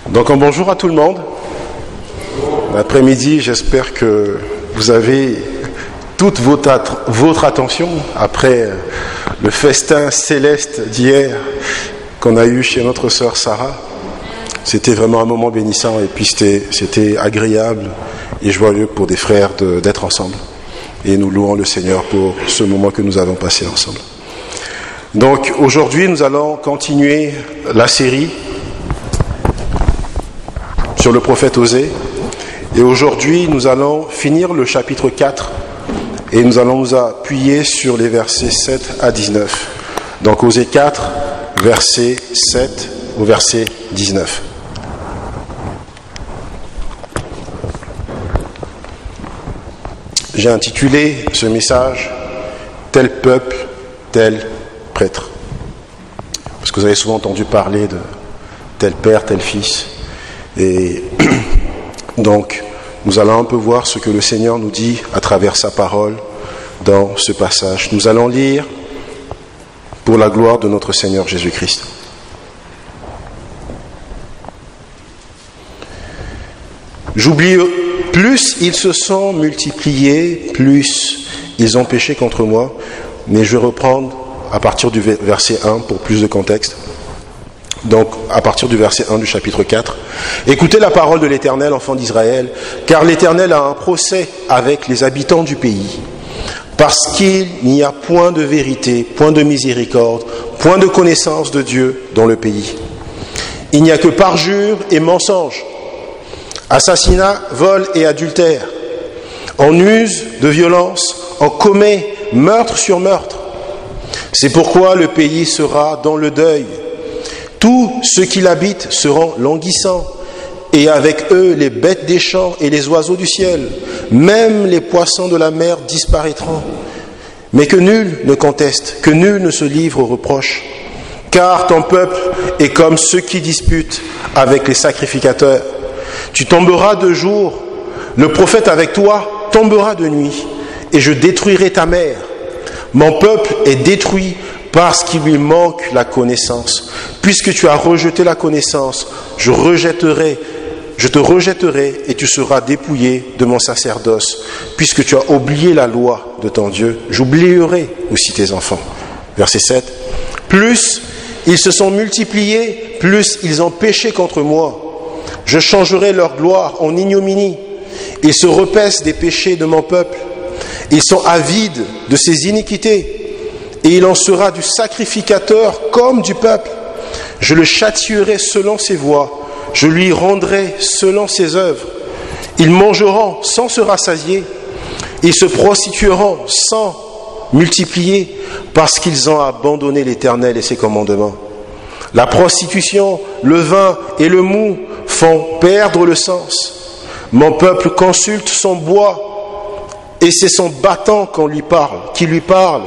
Donc bonjour à tout le monde. L'après-midi, j'espère que vous avez toute votre attention après le festin céleste d'hier qu'on a eu chez notre sœur Sarah. C'était vraiment un moment bénissant et puis c'était agréable et joyeux pour des frères d'être ensemble. Et nous louons le Seigneur pour ce moment que nous avons passé ensemble. Donc aujourd'hui, nous allons continuer la série sur le prophète Osée. Et aujourd'hui, nous allons finir le chapitre 4 et nous allons nous appuyer sur les versets 7 à 19. Donc Osée 4, verset 7 au verset 19. J'ai intitulé ce message « Tel peuple, tel prêtre ». Parce que vous avez souvent entendu parler de tel père, tel fils. Et donc, nous allons un peu voir ce que le Seigneur nous dit à travers sa parole dans ce passage. Nous allons lire pour la gloire de notre Seigneur Jésus-Christ. J'oublie, plus ils se sont multipliés, plus ils ont péché contre moi. Mais je vais reprendre à partir du verset 1 pour plus de contexte. Donc, à partir du verset 1 du chapitre 4. Écoutez la parole de l'Éternel, enfants d'Israël, car l'Éternel a un procès avec les habitants du pays. Parce qu'il n'y a point de vérité, point de miséricorde, point de connaissance de Dieu dans le pays. Il n'y a que parjure et mensonge, assassinat, vol et adultère. On use de violence, on commet meurtre sur meurtre. C'est pourquoi le pays sera dans le deuil. Tous ceux qui l'habitent seront languissants, et avec eux les bêtes des champs et les oiseaux du ciel. Même les poissons de la mer disparaîtront. Mais que nul ne conteste, que nul ne se livre aux reproches. Car ton peuple est comme ceux qui disputent avec les sacrificateurs. Tu tomberas de jour, le prophète avec toi tombera de nuit, et je détruirai ta mère. Mon peuple est détruit parce qu'il lui manque la connaissance. Puisque tu as rejeté la connaissance, je te rejetterai et tu seras dépouillé de mon sacerdoce. Puisque tu as oublié la loi de ton Dieu, j'oublierai aussi tes enfants. Verset 7. Plus ils se sont multipliés, plus ils ont péché contre moi. Je changerai leur gloire en ignominie. Ils se repaissent des péchés de mon peuple. Ils sont avides de ses iniquités. Et il en sera du sacrificateur comme du peuple. Je le châtierai selon ses voies. Je lui rendrai selon ses œuvres. Ils mangeront sans se rassasier. Ils se prostitueront sans multiplier parce qu'ils ont abandonné l'Éternel et ses commandements. La prostitution, le vin et le mou font perdre le sens. Mon peuple consulte son bois et c'est son bâton qui lui parle.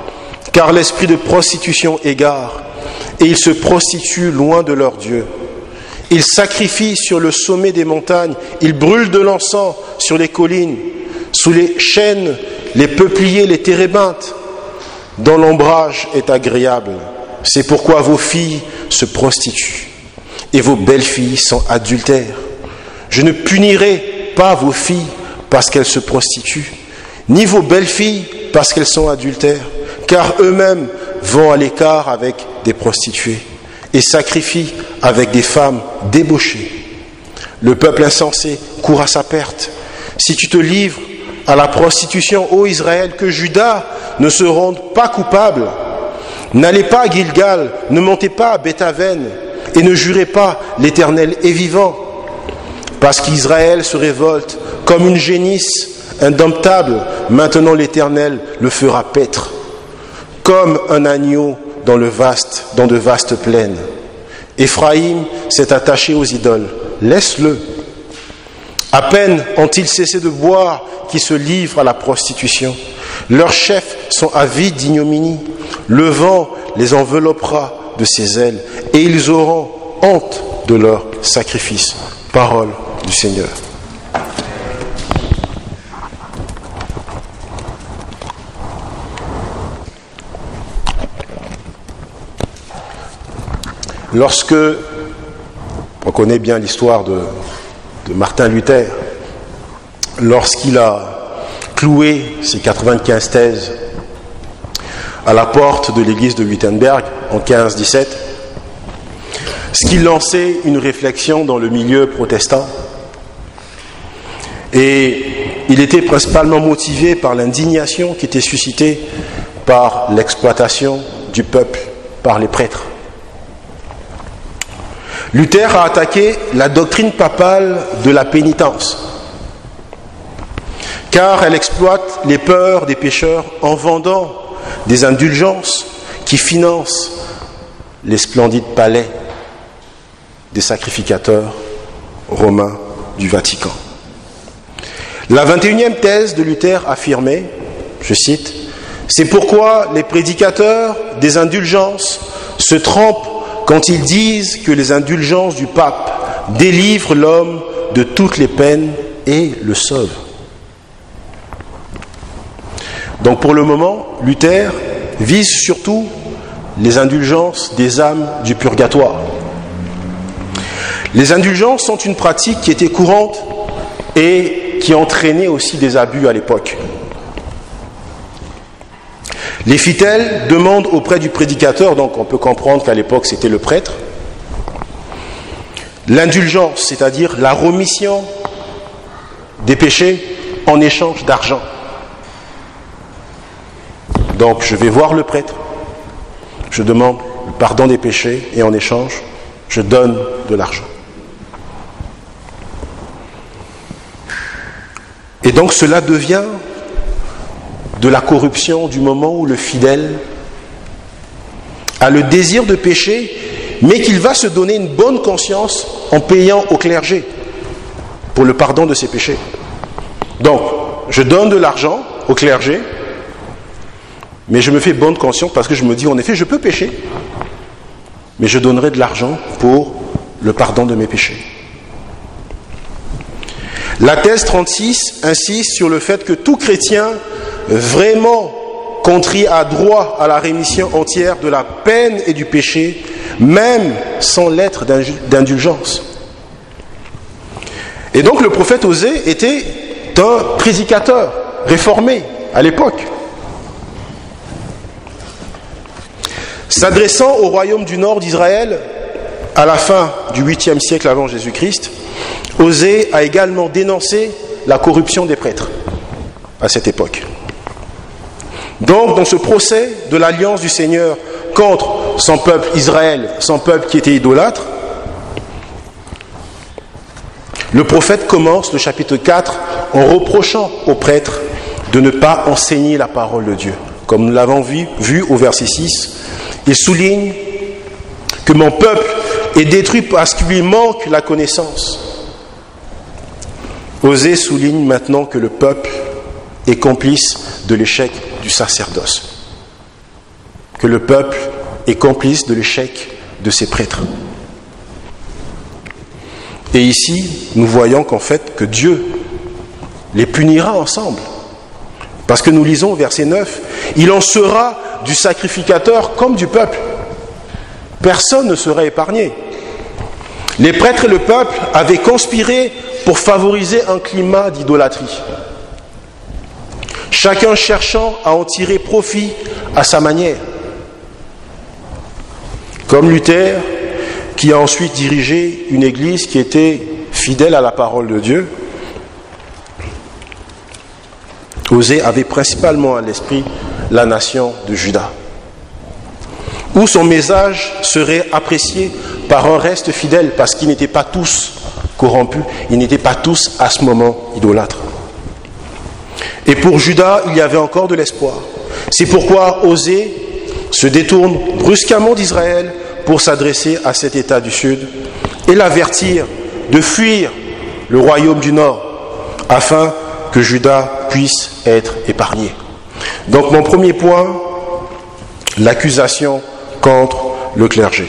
Car l'esprit de prostitution égare, et ils se prostituent loin de leur Dieu. Ils sacrifient sur le sommet des montagnes, ils brûlent de l'encens sur les collines, sous les chênes, les peupliers, les térébinthes, dont l'ombrage est agréable. C'est pourquoi vos filles se prostituent, et vos belles filles sont adultères. Je ne punirai pas vos filles parce qu'elles se prostituent, ni vos belles filles parce qu'elles sont adultères. Car eux-mêmes vont à l'écart avec des prostituées et sacrifient avec des femmes débauchées. Le peuple insensé court à sa perte. Si tu te livres à la prostitution, ô Israël, que Juda ne se rende pas coupable. N'allez pas à Gilgal, ne montez pas à Bethaven et ne jurez pas, l'Éternel est vivant. Parce qu'Israël se révolte comme une génisse indomptable, maintenant l'Éternel le fera paître. Comme un agneau dans de vastes plaines. Éphraïm s'est attaché aux idoles. Laisse-le. À peine ont-ils cessé de boire qu'ils se livrent à la prostitution. Leurs chefs sont avides d'ignominie. Le vent les enveloppera de ses ailes et ils auront honte de leur sacrifice. Parole du Seigneur. Lorsque On connaît bien l'histoire de Martin Luther. Lorsqu'il a cloué ses 95 thèses à la porte de l'église de Wittenberg en 1517, ce qui lançait une réflexion dans le milieu protestant. Et il était principalement motivé par l'indignation qui était suscitée par l'exploitation du peuple par les prêtres. Luther a attaqué la doctrine papale de la pénitence, car elle exploite les peurs des pécheurs en vendant des indulgences qui financent les splendides palais des sacrificateurs romains du Vatican. La 21e thèse de Luther affirmait, je cite, « C'est pourquoi les prédicateurs des indulgences se trompent quand ils disent que les indulgences du pape délivrent l'homme de toutes les peines et le sauvent. » Donc pour le moment, Luther vise surtout les indulgences des âmes du purgatoire. Les indulgences sont une pratique qui était courante et qui entraînait aussi des abus à l'époque. Les fidèles demandent auprès du prédicateur, donc on peut comprendre qu'à l'époque c'était le prêtre, l'indulgence, c'est-à-dire la remission des péchés en échange d'argent. Donc je vais voir le prêtre, je demande le pardon des péchés et en échange, je donne de l'argent. Et donc cela devient de la corruption du moment où le fidèle a le désir de pécher, mais qu'il va se donner une bonne conscience en payant au clergé pour le pardon de ses péchés. Donc, je donne de l'argent au clergé, mais je me fais bonne conscience parce que je me dis, en effet, je peux pécher, mais je donnerai de l'argent pour le pardon de mes péchés. La thèse 36 insiste sur le fait que tout chrétien vraiment contrit à droit à la rémission entière de la peine et du péché, même sans lettre d'indulgence. Et donc le prophète Osée était un prédicateur réformé à l'époque. S'adressant au royaume du nord d'Israël à la fin du 8e siècle avant Jésus-Christ, Osée a également dénoncé la corruption des prêtres à cette époque. Donc, dans ce procès de l'alliance du Seigneur contre son peuple Israël, son peuple qui était idolâtre, le prophète commence le chapitre 4 en reprochant aux prêtres de ne pas enseigner la parole de Dieu. Comme nous l'avons vu au verset 6, il souligne que mon peuple est détruit parce qu'il lui manque la connaissance. Osée souligne maintenant que le peuple est complice de l'échec du sacerdoce, que le peuple est complice de l'échec de ses prêtres. Et ici, nous voyons qu'en fait, que Dieu les punira ensemble. Parce que nous lisons au verset 9, « Il en sera du sacrificateur comme du peuple. » Personne ne sera épargné. Les prêtres et le peuple avaient conspiré pour favoriser un climat d'idolâtrie, chacun cherchant à en tirer profit à sa manière. Comme Luther, qui a ensuite dirigé une église qui était fidèle à la parole de Dieu, Osée avait principalement à l'esprit la nation de Juda, où son message serait apprécié par un reste fidèle, parce qu'ils n'étaient pas tous corrompus, ils n'étaient pas tous à ce moment idolâtres. Et pour Juda, il y avait encore de l'espoir. C'est pourquoi Osée se détourne brusquement d'Israël pour s'adresser à cet État du Sud et l'avertir de fuir le royaume du Nord afin que Juda puisse être épargné. Donc mon premier point, l'accusation contre le clergé.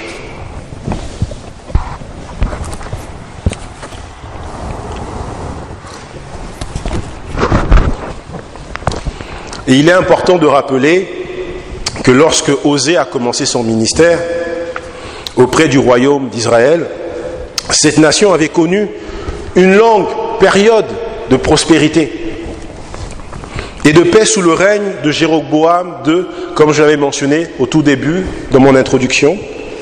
Et il est important de rappeler que lorsque Osée a commencé son ministère auprès du royaume d'Israël, cette nation avait connu une longue période de prospérité et de paix sous le règne de Jéroboam II, comme je l'avais mentionné au tout début de mon introduction.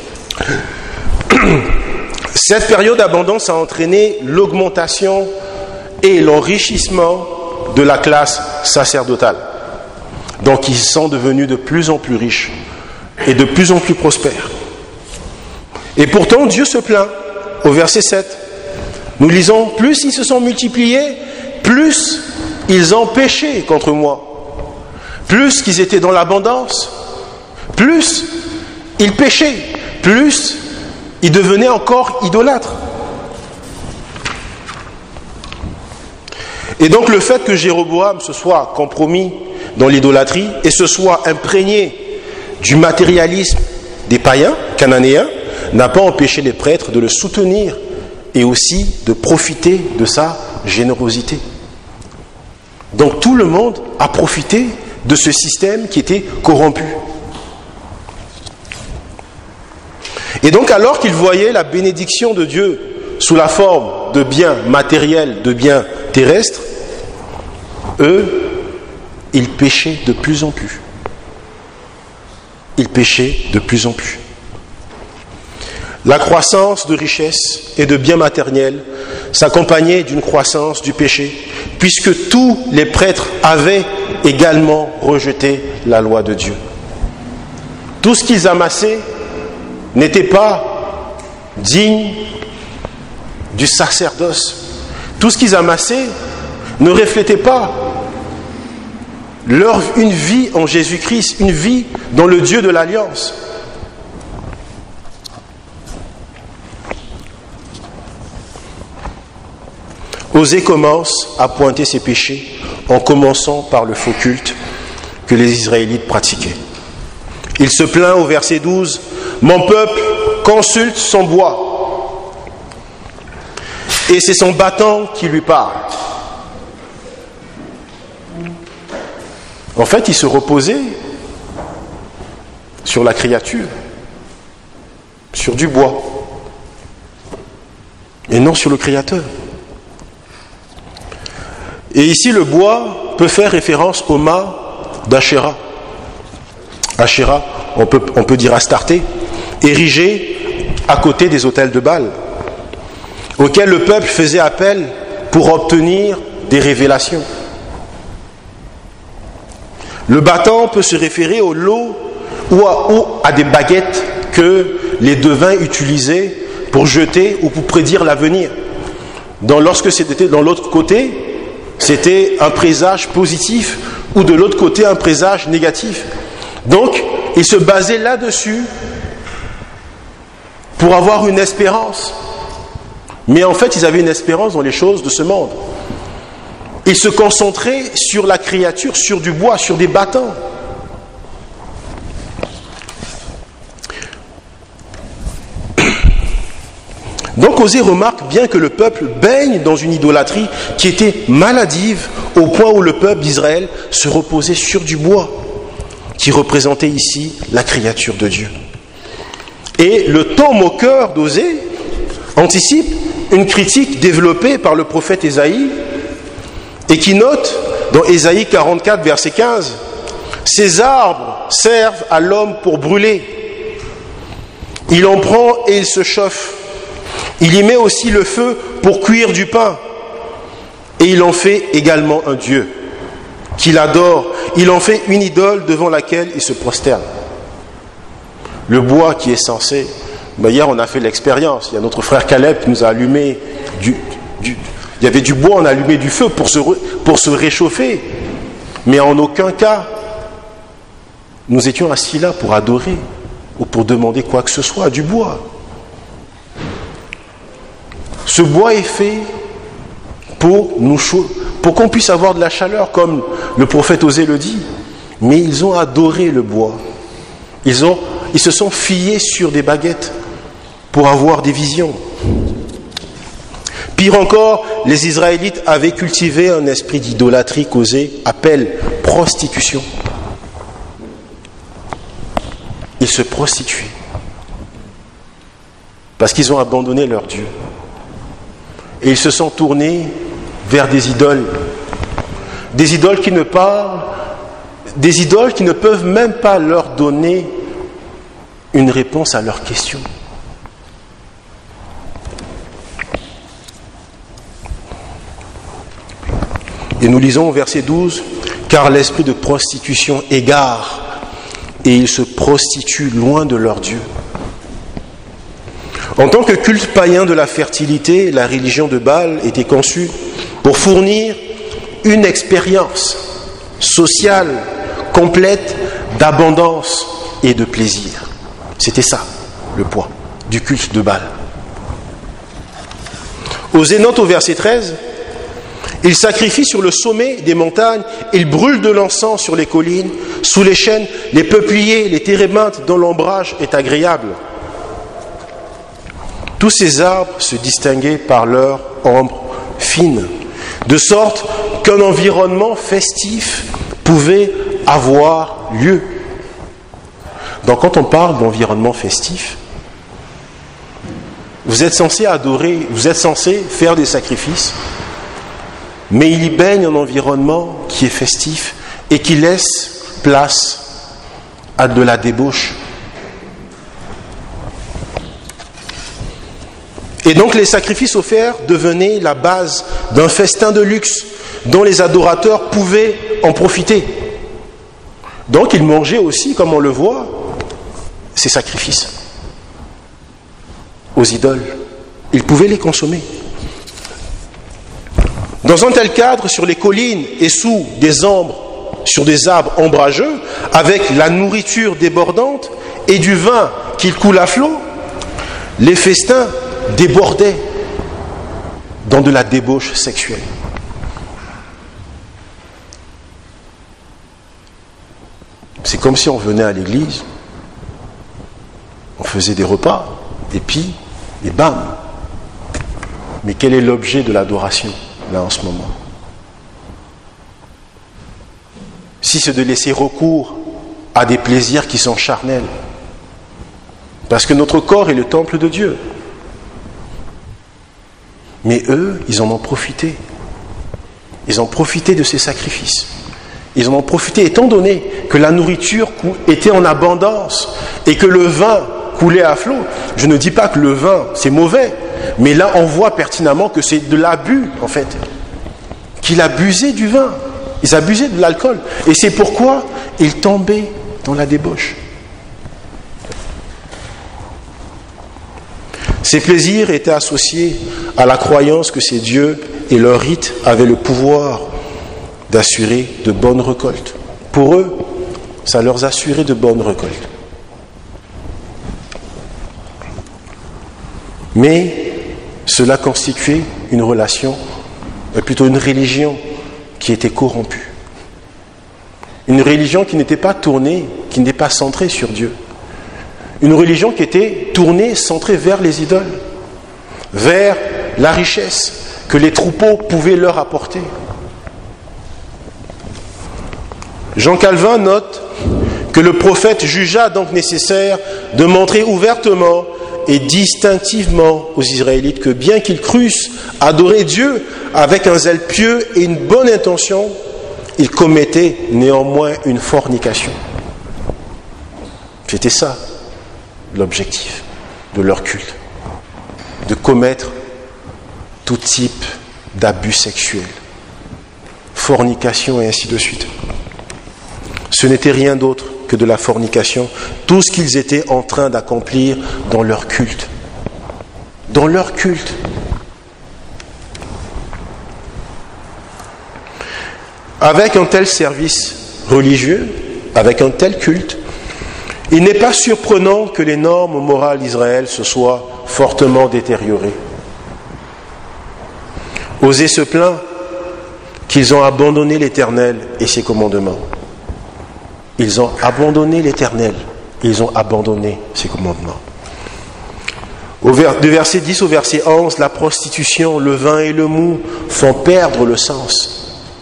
Cette période d'abondance a entraîné l'augmentation et l'enrichissement de la classe sacerdotale. Donc ils sont devenus de plus en plus riches et de plus en plus prospères. Et pourtant Dieu se plaint au verset 7. Nous lisons, plus ils se sont multipliés, plus ils ont péché contre moi. Plus qu'ils étaient dans l'abondance, plus ils péchaient, plus ils devenaient encore idolâtres. Et donc le fait que Jéroboam se soit compromis dans l'idolâtrie et se soit imprégné du matérialisme des païens cananéens n'a pas empêché les prêtres de le soutenir et aussi de profiter de sa générosité. Donc tout le monde a profité de ce système qui était corrompu. Et donc alors qu'ils voyaient la bénédiction de Dieu sous la forme de biens matériels, de biens terrestres, eux, ils péchaient de plus en plus. Ils péchaient de plus en plus. La croissance de richesses et de biens matériels s'accompagnait d'une croissance du péché, puisque tous les prêtres avaient également rejeté la loi de Dieu. Tout ce qu'ils amassaient n'était pas digne du sacerdoce. Tout ce qu'ils amassaient ne reflétait pas une vie en Jésus-Christ, une vie dans le Dieu de l'Alliance. Osée commence à pointer ses péchés en commençant par le faux culte que les Israélites pratiquaient. Il se plaint au verset 12, « Mon peuple consulte son bois, et c'est son bâton qui lui parle. » En fait, il se reposait sur la créature, sur du bois, et non sur le Créateur. Et ici, le bois peut faire référence au mât d'Achéra. Achéra, on peut dire Astarté, érigé à côté des autels de Baal, auxquels le peuple faisait appel pour obtenir des révélations. Le bâton peut se référer au lot ou à des baguettes que les devins utilisaient pour jeter ou pour prédire l'avenir. Lorsque c'était dans l'autre côté, c'était un présage positif ou de l'autre côté un présage négatif. Donc, ils se basaient là-dessus pour avoir une espérance. Mais en fait, ils avaient une espérance dans les choses de ce monde. Ils se concentraient sur la créature, sur du bois, sur des bâtons. Donc Osée remarque bien que le peuple baigne dans une idolâtrie qui était maladive au point où le peuple d'Israël se reposait sur du bois, qui représentait ici la créature de Dieu. Et le ton moqueur d'Osée anticipe une critique développée par le prophète Ésaïe et qui note dans Ésaïe 44, verset 15, « Ces arbres servent à l'homme pour brûler. Il en prend et il se chauffe. Il y met aussi le feu pour cuire du pain. Et il en fait également un Dieu qu'il adore. Il en fait une idole devant laquelle il se prosterne. » Le bois qui est censé... hier on a fait l'expérience. Il y a notre frère Caleb qui nous a allumé il y avait du bois, on a allumé du feu pour se réchauffer. Mais en aucun cas, nous étions assis là pour adorer ou pour demander quoi que ce soit du bois. Ce bois est fait pour qu'on puisse avoir de la chaleur, comme le prophète Osée le dit. Mais ils ont adoré le bois. Ils se sont fiés sur des baguettes pour avoir des visions. Pire encore, les Israélites avaient cultivé un esprit d'idolâtrie qu'Osée appelle prostitution. Ils se prostituaient parce qu'ils ont abandonné leur Dieu. et ils se sont tournés vers des idoles qui ne parlent, des idoles qui ne peuvent même pas leur donner une réponse à leurs questions. Et nous lisons au verset 12, « Car l'esprit de prostitution égare, et ils se prostituent loin de leur Dieu. » En tant que culte païen de la fertilité, la religion de Baal était conçue pour fournir une expérience sociale complète d'abondance et de plaisir. C'était ça, le point du culte de Baal. Aux Zénotes, au verset 13, ils sacrifient sur le sommet des montagnes, ils brûlent de l'encens sur les collines, sous les chênes, les peupliers, les térébinthes dont l'ombrage est agréable. Tous ces arbres se distinguaient par leur ombre fine, de sorte qu'un environnement festif pouvait avoir lieu. Donc quand on parle d'environnement festif, vous êtes censé adorer, vous êtes censé faire des sacrifices, mais il y baigne un environnement qui est festif et qui laisse place à de la débauche. Et donc les sacrifices offerts devenaient la base d'un festin de luxe dont les adorateurs pouvaient en profiter. Donc ils mangeaient aussi, comme on le voit, ces sacrifices aux idoles. Ils pouvaient les consommer. Dans un tel cadre, sur les collines et sous des arbres, sur des arbres ombrageux, avec la nourriture débordante et du vin qui coule à flot, les festins débordaient dans de la débauche sexuelle. C'est comme si on venait à l'église, on faisait des repas, et puis, et bam. Mais quel est l'objet de l'adoration, là, en ce moment? Si c'est de laisser recours à des plaisirs qui sont charnels, parce que notre corps est le temple de Dieu. Mais eux, ils en ont profité. Ils ont profité de ces sacrifices. Ils en ont profité, étant donné que la nourriture était en abondance et que le vin coulait à flot. Je ne dis pas que le vin, c'est mauvais, mais là, on voit pertinemment que c'est de l'abus, en fait. Qu'ils abusaient du vin. Ils abusaient de l'alcool. Et c'est pourquoi ils tombaient dans la débauche. Ces plaisirs étaient associés à la croyance que ces dieux et leurs rites avaient le pouvoir d'assurer de bonnes récoltes. Pour eux, ça leur assurait de bonnes récoltes. Mais cela constituait une relation, plutôt une religion qui était corrompue. Une religion qui n'était pas tournée, qui n'était pas centrée sur Dieu. Une religion qui était tournée, centrée vers les idoles, vers la richesse que les troupeaux pouvaient leur apporter. Jean Calvin note que le prophète jugea donc nécessaire de montrer ouvertement et distinctivement aux Israélites que bien qu'ils crussent adorer Dieu avec un zèle pieux et une bonne intention, ils commettaient néanmoins une fornication. C'était ça l'objectif de leur culte, de commettre tout type d'abus sexuels, fornication et ainsi de suite. Ce n'était rien d'autre que de la fornication, tout ce qu'ils étaient en train d'accomplir dans leur culte. Dans leur culte. Avec un tel service religieux, avec un tel culte, il n'est pas surprenant que les normes morales d'Israël se soient fortement détériorées. Osée se plaint qu'ils ont abandonné l'Éternel et ses commandements. Ils ont abandonné l'Éternel, ils ont abandonné ses commandements. De verset 10 au verset 11, la prostitution, le vin et le mou font perdre le sens.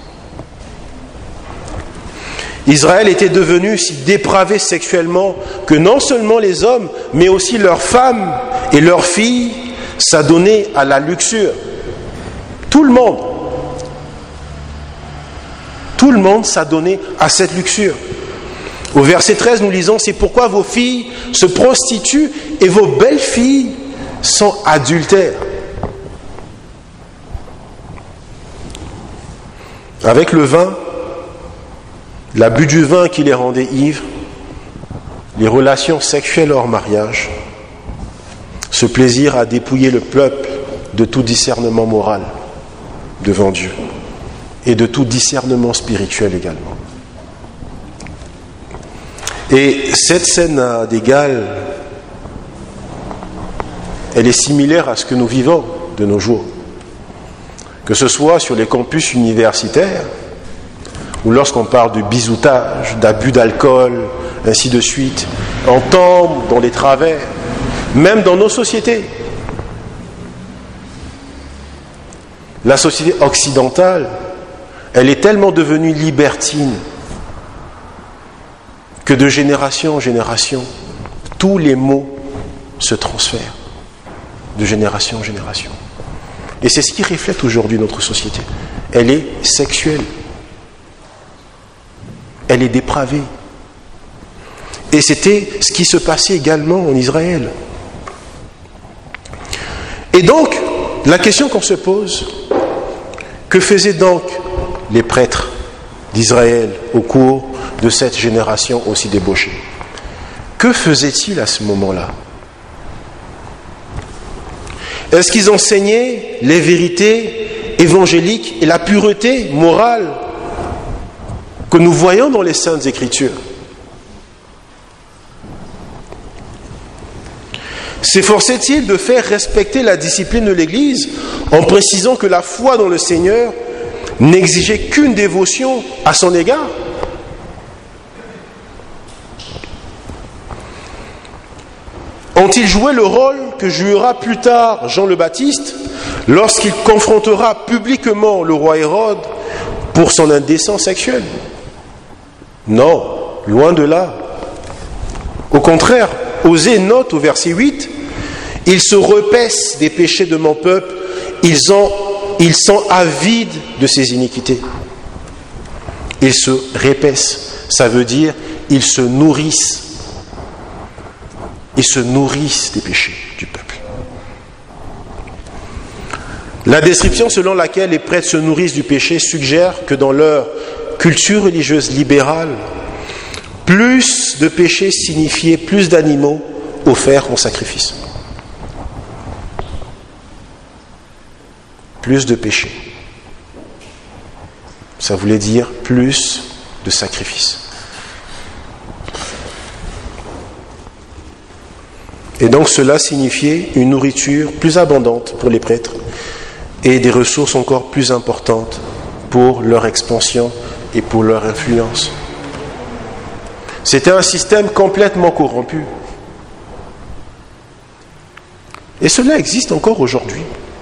Israël était devenu si dépravé sexuellement que non seulement les hommes, mais aussi leurs femmes et leurs filles s'adonnaient à la luxure. Tout le monde s'adonnait à cette luxure. Au verset 13, nous lisons, c'est pourquoi vos filles se prostituent et vos belles filles sont adultères. Avec le vin, l'abus du vin qui les rendait ivres, les relations sexuelles hors mariage, ce plaisir à dépouiller le peuple de tout discernement moral devant Dieu et de tout discernement spirituel également. Et cette scène d'Égal, elle est similaire à ce que nous vivons de nos jours. Que ce soit sur les campus universitaires, ou lorsqu'on parle de bisoutage, d'abus d'alcool, ainsi de suite, on tombe dans les travers, même dans nos sociétés. La société occidentale, elle est tellement devenue libertine que de génération en génération, tous les maux se transfèrent de génération en génération. Et c'est ce qui reflète aujourd'hui notre société. Elle est sexuelle. Elle est dépravée. Et c'était ce qui se passait également en Israël. Et donc, la question qu'on se pose, que faisaient donc les prêtres d'Israël au cours de cette génération aussi débauchée? Que faisaient-ils à ce moment-là? Est-ce qu'ils enseignaient les vérités évangéliques et la pureté morale que nous voyons dans les Saintes Écritures? S'efforçaient-ils de faire respecter la discipline de l'Église en précisant que la foi dans le Seigneur n'exigeait qu'une dévotion à son égard? Ont-ils joué le rôle que jouera plus tard Jean le Baptiste lorsqu'il confrontera publiquement le roi Hérode pour son indécence sexuelle? Non, loin de là. Au contraire, Osée note au verset 8, « Ils se repaissent des péchés de mon peuple, ils sont avides de ses iniquités. » Ils se répaissent, ça veut dire ils se nourrissent. Ils se nourrissent des péchés du peuple. La description selon laquelle les prêtres se nourrissent du péché suggère que dans leur culture religieuse libérale, plus de péchés signifiait plus d'animaux offerts en sacrifice. Plus de péchés. Ça voulait dire plus de sacrifices. Et donc cela signifiait une nourriture plus abondante pour les prêtres et des ressources encore plus importantes pour leur expansion et pour leur influence. C'était un système complètement corrompu. Et cela existe encore aujourd'hui.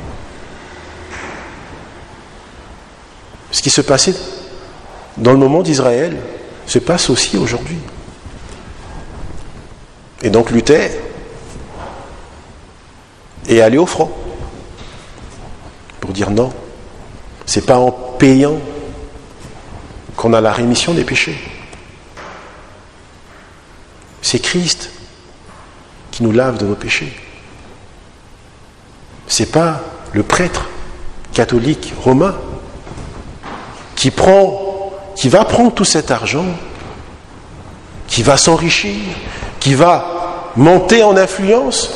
Ce qui se passait dans le moment d'Israël se passe aussi aujourd'hui. Et donc Luther est allé au front pour dire non, c'est pas en payant qu'on a la rémission des péchés. C'est Christ qui nous lave de nos péchés. C'est pas le prêtre catholique romain qui va prendre tout cet argent, qui va s'enrichir, qui va monter en influence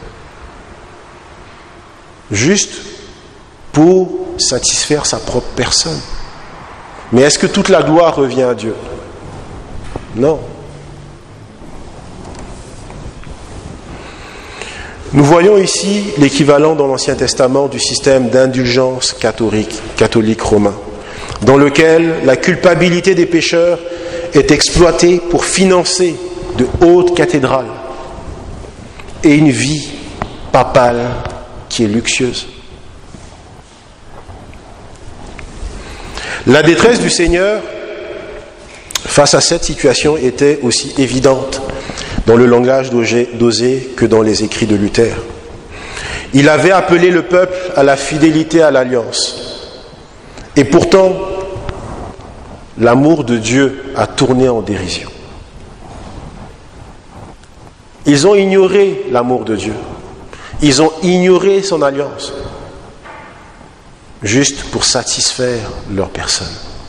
juste pour satisfaire sa propre personne. Mais est-ce que toute la gloire revient à Dieu? Non. Nous voyons ici l'équivalent dans l'Ancien Testament du système d'indulgence catholique romain, dans lequel la culpabilité des pécheurs est exploitée pour financer de hautes cathédrales et une vie papale qui est luxueuse. La détresse du Seigneur face à cette situation était aussi évidente dans le langage d'Osée que dans les écrits de Luther. Il avait appelé le peuple à la fidélité à l'alliance. Et pourtant, l'amour de Dieu a tourné en dérision. Ils ont ignoré l'amour de Dieu. Ils ont ignoré son alliance, juste pour satisfaire leur personne.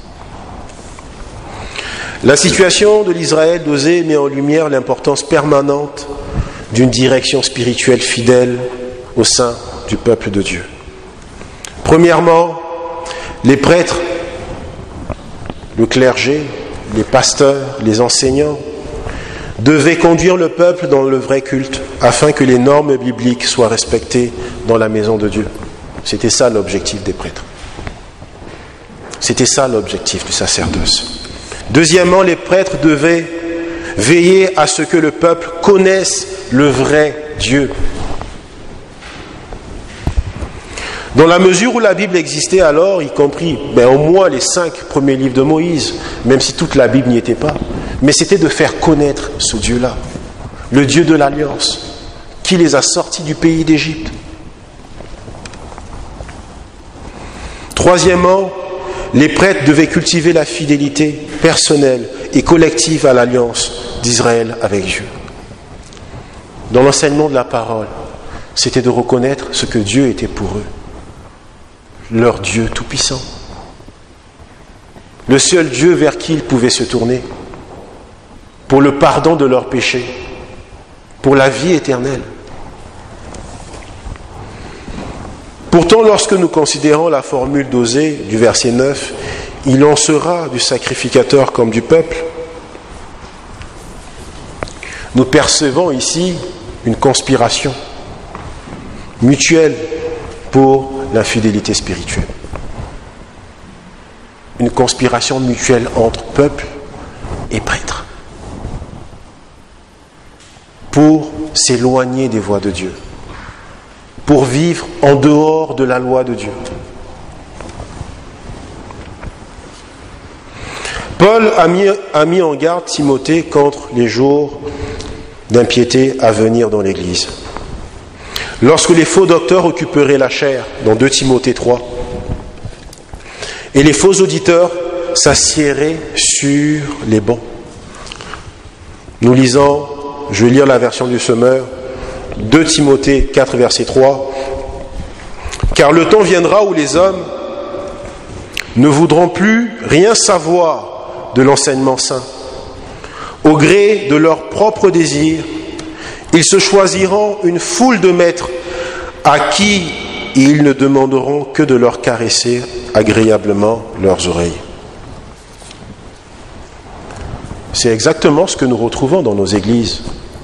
La situation de l'Israël d'Osée met en lumière l'importance permanente d'une direction spirituelle fidèle au sein du peuple de Dieu. Premièrement, les prêtres, le clergé, les pasteurs, les enseignants devaient conduire le peuple dans le vrai culte afin que les normes bibliques soient respectées dans la maison de Dieu. C'était ça l'objectif des prêtres. C'était ça l'objectif du sacerdoce. Deuxièmement, les prêtres devaient veiller à ce que le peuple connaisse le vrai Dieu. Dans la mesure où la Bible existait alors, y compris au moins les 5 premiers livres de Moïse, même si toute la Bible n'y était pas, mais c'était de faire connaître ce Dieu-là, le Dieu de l'Alliance, qui les a sortis du pays d'Égypte. Troisièmement, les prêtres devaient cultiver la fidélité personnelle et collective à l'alliance d'Israël avec Dieu. Dans l'enseignement de la parole, c'était de reconnaître ce que Dieu était pour eux, leur Dieu tout-puissant, le seul Dieu vers qui ils pouvaient se tourner pour le pardon de leurs péchés, pour la vie éternelle. Pourtant, lorsque nous considérons la formule d'Osée du verset 9, « Il en sera du sacrificateur comme du peuple », nous percevons ici une conspiration mutuelle pour l'infidélité spirituelle. Une conspiration mutuelle entre peuple et prêtre pour s'éloigner des voies de Dieu, pour vivre en dehors de la loi de Dieu. Paul a mis en garde Timothée contre les jours d'impiété à venir dans l'Église. Lorsque les faux docteurs occuperaient la chair, dans 2 Timothée 3, et les faux auditeurs s'assieraient sur les bancs. Nous lisons, je vais lire la version du Semeur, 2 Timothée 4, verset 3. « Car le temps viendra où les hommes ne voudront plus rien savoir de l'enseignement saint. Au gré de leurs propres désirs, ils se choisiront une foule de maîtres à qui ils ne demanderont que de leur caresser agréablement leurs oreilles. » C'est exactement ce que nous retrouvons dans nos églises.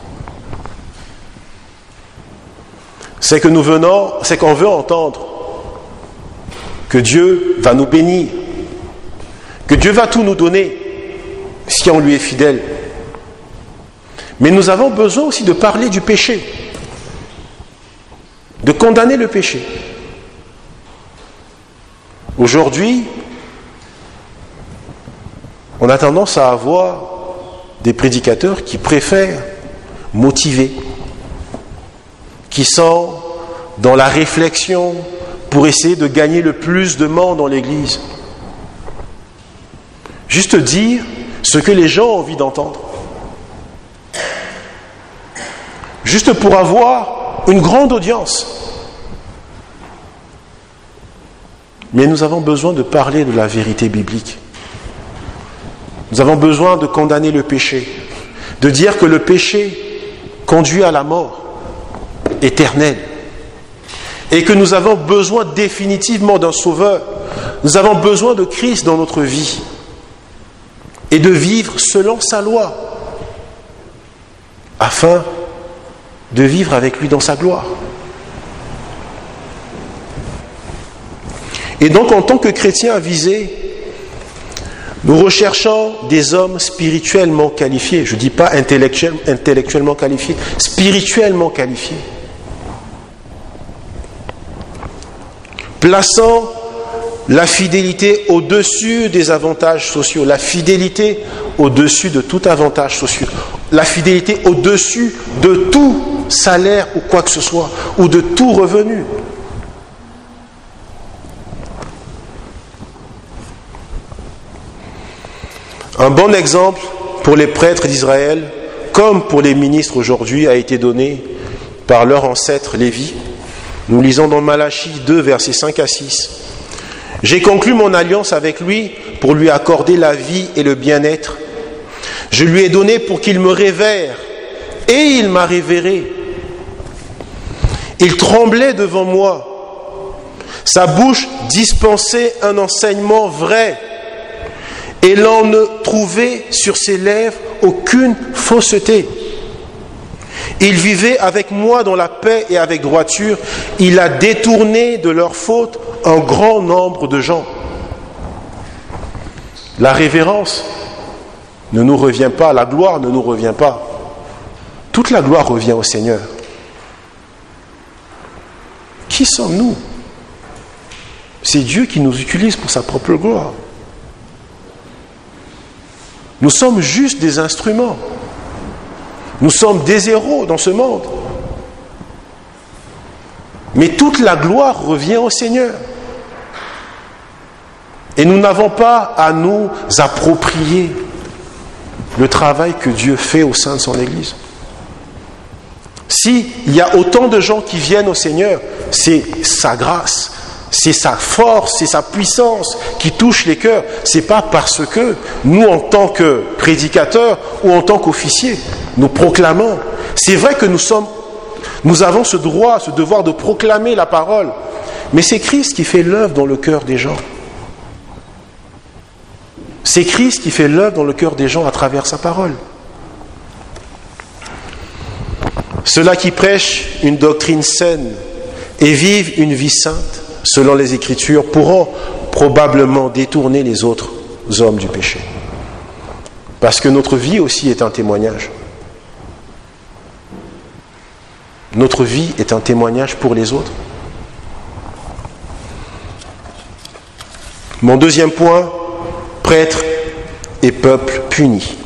C'est qu'on veut entendre que Dieu va nous bénir, que Dieu va tout nous donner si on lui est fidèle. Mais nous avons besoin aussi de parler du péché, de condamner le péché. Aujourd'hui, on a tendance à avoir des prédicateurs qui préfèrent motiver, qui sont dans la réflexion pour essayer de gagner le plus de monde dans l'Église. Juste dire ce que les gens ont envie d'entendre. Juste pour avoir une grande audience. Mais nous avons besoin de parler de la vérité biblique. Nous avons besoin de condamner le péché, de dire que le péché conduit à la mort éternelle et que nous avons besoin définitivement d'un sauveur. Nous avons besoin de Christ dans notre vie et de vivre selon sa loi afin de vivre avec lui dans sa gloire. Et donc, en tant que chrétiens avisés, nous recherchons des hommes spirituellement qualifiés. Je ne dis pas intellectuellement qualifiés, spirituellement qualifiés. Plaçant la fidélité au-dessus des avantages sociaux, la fidélité au-dessus de tout avantage social, la fidélité au-dessus de tout salaire ou quoi que ce soit, ou de tout revenu. Un bon exemple pour les prêtres d'Israël, comme pour les ministres aujourd'hui, a été donné par leur ancêtre Lévi. Nous lisons dans Malachie 2, versets 5 à 6. « J'ai conclu mon alliance avec lui pour lui accorder la vie et le bien-être. Je lui ai donné pour qu'il me révère, et il m'a révéré. Il tremblait devant moi. Sa bouche dispensait un enseignement vrai, et l'on ne trouvait sur ses lèvres aucune fausseté. Il vivait avec moi dans la paix et avec droiture. Il a détourné de leurs fautes un grand nombre de gens. » La révérence ne nous revient pas, la gloire ne nous revient pas. Toute la gloire revient au Seigneur. Qui sommes-nous? C'est Dieu qui nous utilise pour sa propre gloire. Nous sommes juste des instruments. Nous sommes des héros dans ce monde. Mais toute la gloire revient au Seigneur. Et nous n'avons pas à nous approprier le travail que Dieu fait au sein de son Église. S'il y a autant de gens qui viennent au Seigneur, c'est sa grâce, c'est sa force, c'est sa puissance qui touche les cœurs. Ce n'est pas parce que nous, en tant que prédicateurs ou en tant qu'officiers, nous proclamons. C'est vrai que nous avons ce droit, ce devoir de proclamer la parole, mais c'est Christ qui fait l'œuvre dans le cœur des gens. C'est Christ qui fait l'œuvre dans le cœur des gens à travers sa parole. Ceux-là qui prêchent une doctrine saine et vivent une vie sainte, selon les Écritures, pourront probablement détourner les autres hommes du péché. Parce que notre vie aussi est un témoignage. Notre vie est un témoignage pour les autres. Mon deuxième point, prêtres et peuple punis.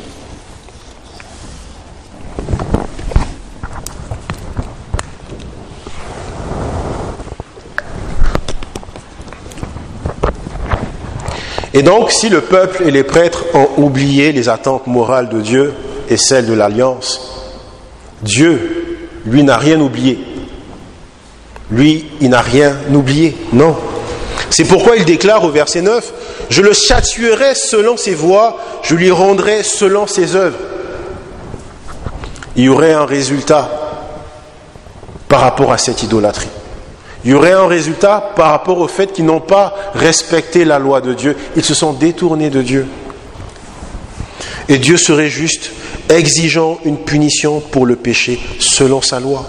Et donc, si le peuple et les prêtres ont oublié les attentes morales de Dieu et celles de l'Alliance, Dieu, lui, n'a rien oublié. Lui, il n'a rien oublié, non. C'est pourquoi il déclare au verset 9, « Je le châtierai selon ses voies, je lui rendrai selon ses œuvres. » Il y aurait un résultat par rapport à cette idolâtrie. Il y aurait un résultat par rapport au fait qu'ils n'ont pas respecté la loi de Dieu. Ils se sont détournés de Dieu. Et Dieu serait juste, exigeant une punition pour le péché selon sa loi.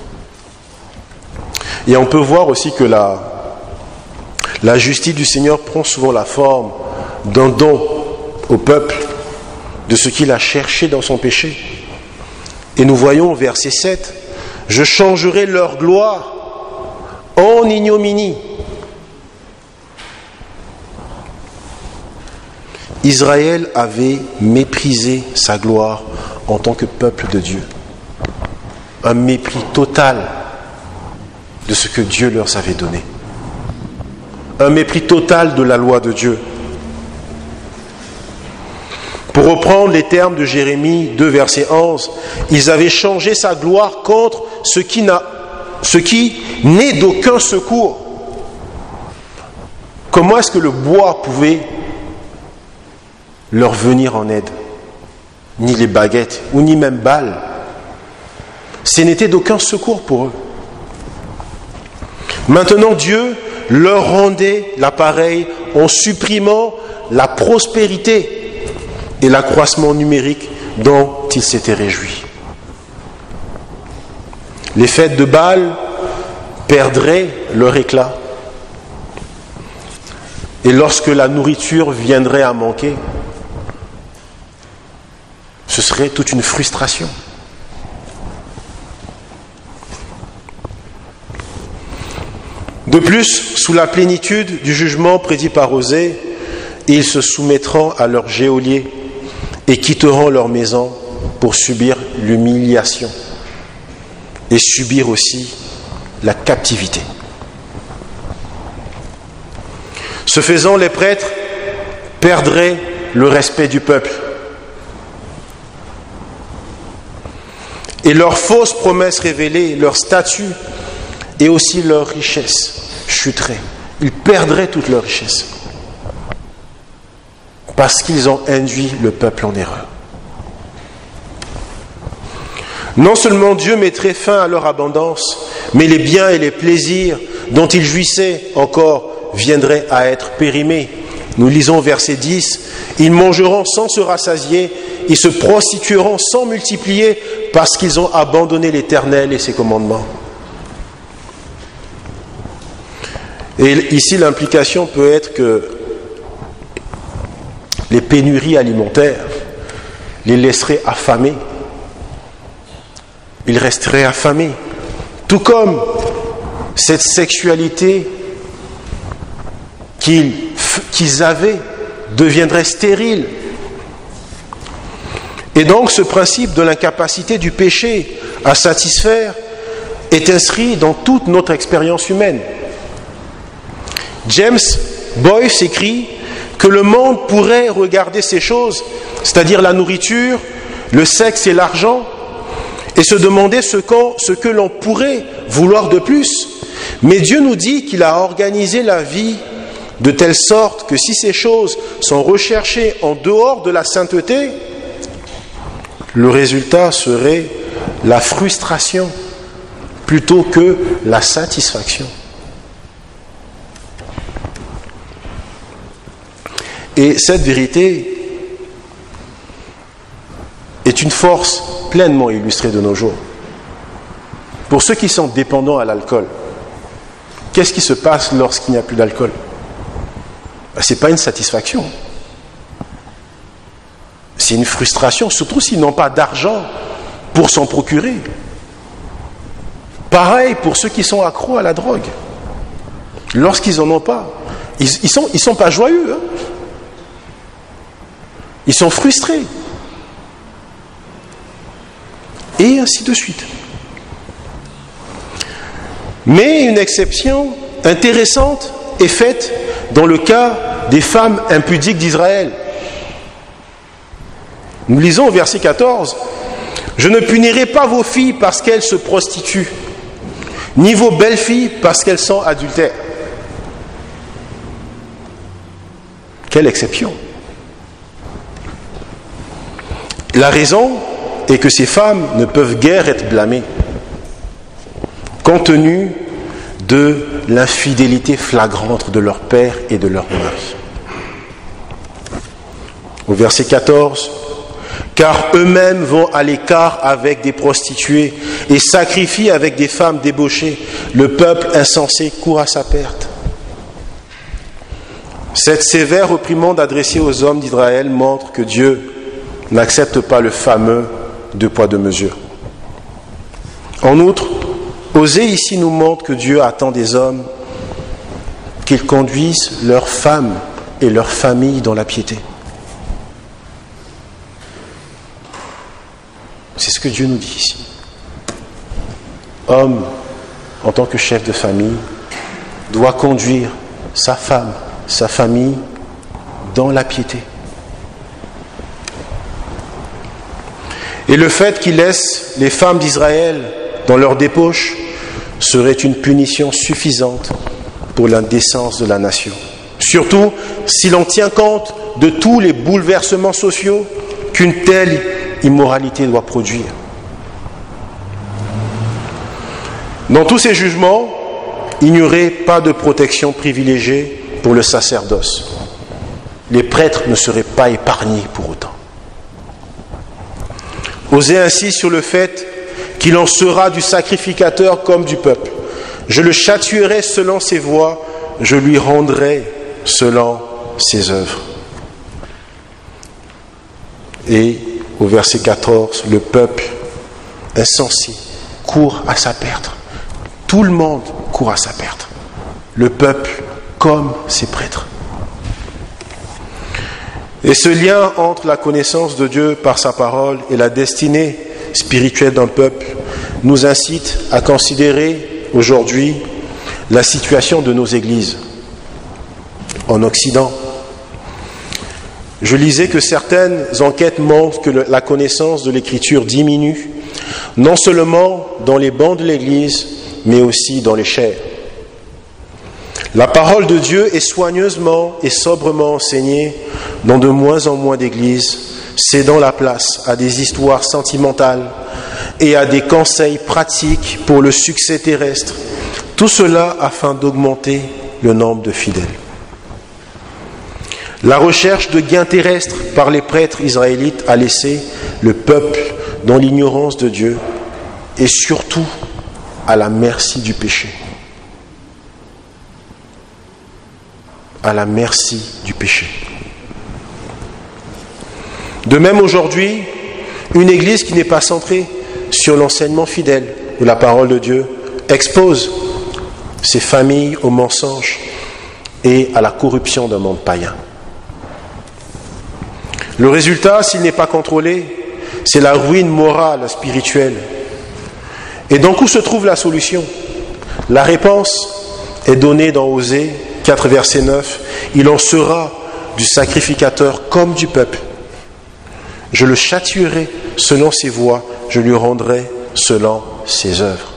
Et on peut voir aussi que la justice du Seigneur prend souvent la forme d'un don au peuple de ce qu'il a cherché dans son péché. Et nous voyons au verset 7, « Je changerai leur gloire en ignominie. » Israël avait méprisé sa gloire en tant que peuple de Dieu. Un mépris total de ce que Dieu leur avait donné. Un mépris total de la loi de Dieu. Pour reprendre les termes de Jérémie 2, verset 11, ils avaient changé sa gloire contre ce qui n'est d'aucun secours. Comment est-ce que le bois pouvait leur venir en aide? Ni les baguettes, ou ni même balles. Ce n'était d'aucun secours pour eux. Maintenant, Dieu leur rendait l'appareil en supprimant la prospérité et l'accroissement numérique dont ils s'étaient réjouis. Les fêtes de Baal perdraient leur éclat. Et lorsque la nourriture viendrait à manquer, ce serait toute une frustration. De plus, sous la plénitude du jugement prédit par Osée, ils se soumettront à leur geôlier et quitteront leur maison pour subir l'humiliation et subir aussi la captivité. Ce faisant, les prêtres perdraient le respect du peuple. Et leurs fausses promesses révélées, leur statut et aussi leur richesse chuteraient. Ils perdraient toute leur richesse. Parce qu'ils ont induit le peuple en erreur. Non seulement Dieu mettrait fin à leur abondance, mais les biens et les plaisirs dont ils jouissaient encore viendraient à être périmés. Nous lisons verset 10, « Ils mangeront sans se rassasier, ils se prostitueront sans multiplier, parce qu'ils ont abandonné l'Éternel et ses commandements. » Et ici, l'implication peut être que les pénuries alimentaires les laisseraient affamés. Ils resteraient affamés. Tout comme cette sexualité qu'ils avaient deviendrait stérile. Et donc ce principe de l'incapacité du péché à satisfaire est inscrit dans toute notre expérience humaine. James Boyce écrit que le monde pourrait regarder ces choses, c'est-à-dire la nourriture, le sexe et l'argent, et se demander ce que l'on pourrait vouloir de plus. Mais Dieu nous dit qu'il a organisé la vie de telle sorte que si ces choses sont recherchées en dehors de la sainteté, le résultat serait la frustration plutôt que la satisfaction. Et cette vérité est une force pleinement illustrée de nos jours. Pour ceux qui sont dépendants à l'alcool, qu'est-ce qui se passe lorsqu'il n'y a plus d'alcool ? Ce n'est pas une satisfaction. C'est une frustration, surtout s'ils n'ont pas d'argent pour s'en procurer. Pareil pour ceux qui sont accros à la drogue. Lorsqu'ils n'en ont pas, ils sont pas joyeux. Hein. Ils sont frustrés. Et ainsi de suite. Mais une exception intéressante est faite dans le cas des femmes impudiques d'Israël. Nous lisons au verset 14, « Je ne punirai pas vos filles parce qu'elles se prostituent, ni vos belles filles parce qu'elles sont adultères. » Quelle exception! La raison est que ces femmes ne peuvent guère être blâmées, compte tenu de l'infidélité flagrante de leur père et de leur mari. Au verset 14, « Car eux-mêmes vont à l'écart avec des prostituées et sacrifient avec des femmes débauchées. Le peuple insensé court à sa perte. » Cette sévère réprimande adressée aux hommes d'Israël montre que Dieu n'accepte pas le fameux deux poids deux mesures. En outre, Osée ici nous montre que Dieu attend des hommes qu'ils conduisent leurs femmes et leurs familles dans la piété. C'est ce que Dieu nous dit ici. Homme, en tant que chef de famille, doit conduire sa femme, sa famille dans la piété. Et le fait qu'il laisse les femmes d'Israël dans leur débauche serait une punition suffisante pour l'indécence de la nation. Surtout si l'on tient compte de tous les bouleversements sociaux qu'une telle immoralité doit produire. Dans tous ces jugements, il n'y aurait pas de protection privilégiée pour le sacerdoce. Les prêtres ne seraient pas épargnés pour autant. Osée insiste sur le fait qu'il en sera du sacrificateur comme du peuple. Je le châtierai selon ses voies, je lui rendrai selon ses œuvres. Et au verset 14, le peuple insensé court à sa perte. Tout le monde court à sa perte. Le peuple comme ses prêtres. Et ce lien entre la connaissance de Dieu par sa parole et la destinée spirituelle d'un peuple nous incite à considérer aujourd'hui la situation de nos églises en Occident. Je lisais que certaines enquêtes montrent que la connaissance de l'Écriture diminue, non seulement dans les bancs de l'Église, mais aussi dans les chaires. La parole de Dieu est soigneusement et sobrement enseignée dans de moins en moins d'églises, cédant la place à des histoires sentimentales et à des conseils pratiques pour le succès terrestre. Tout cela afin d'augmenter le nombre de fidèles. La recherche de gains terrestres par les prêtres israélites a laissé le peuple dans l'ignorance de Dieu et surtout à la merci du péché. À la merci du péché. De même aujourd'hui, une église qui n'est pas centrée sur l'enseignement fidèle de la parole de Dieu expose ses familles au mensonge et à la corruption d'un monde païen. Le résultat, s'il n'est pas contrôlé, c'est la ruine morale, spirituelle. Et donc, où se trouve la solution? La réponse est donnée dans Osée 4, verset 9. Il en sera du sacrificateur comme du peuple. Je le châtierai selon ses voies, je lui rendrai selon ses œuvres.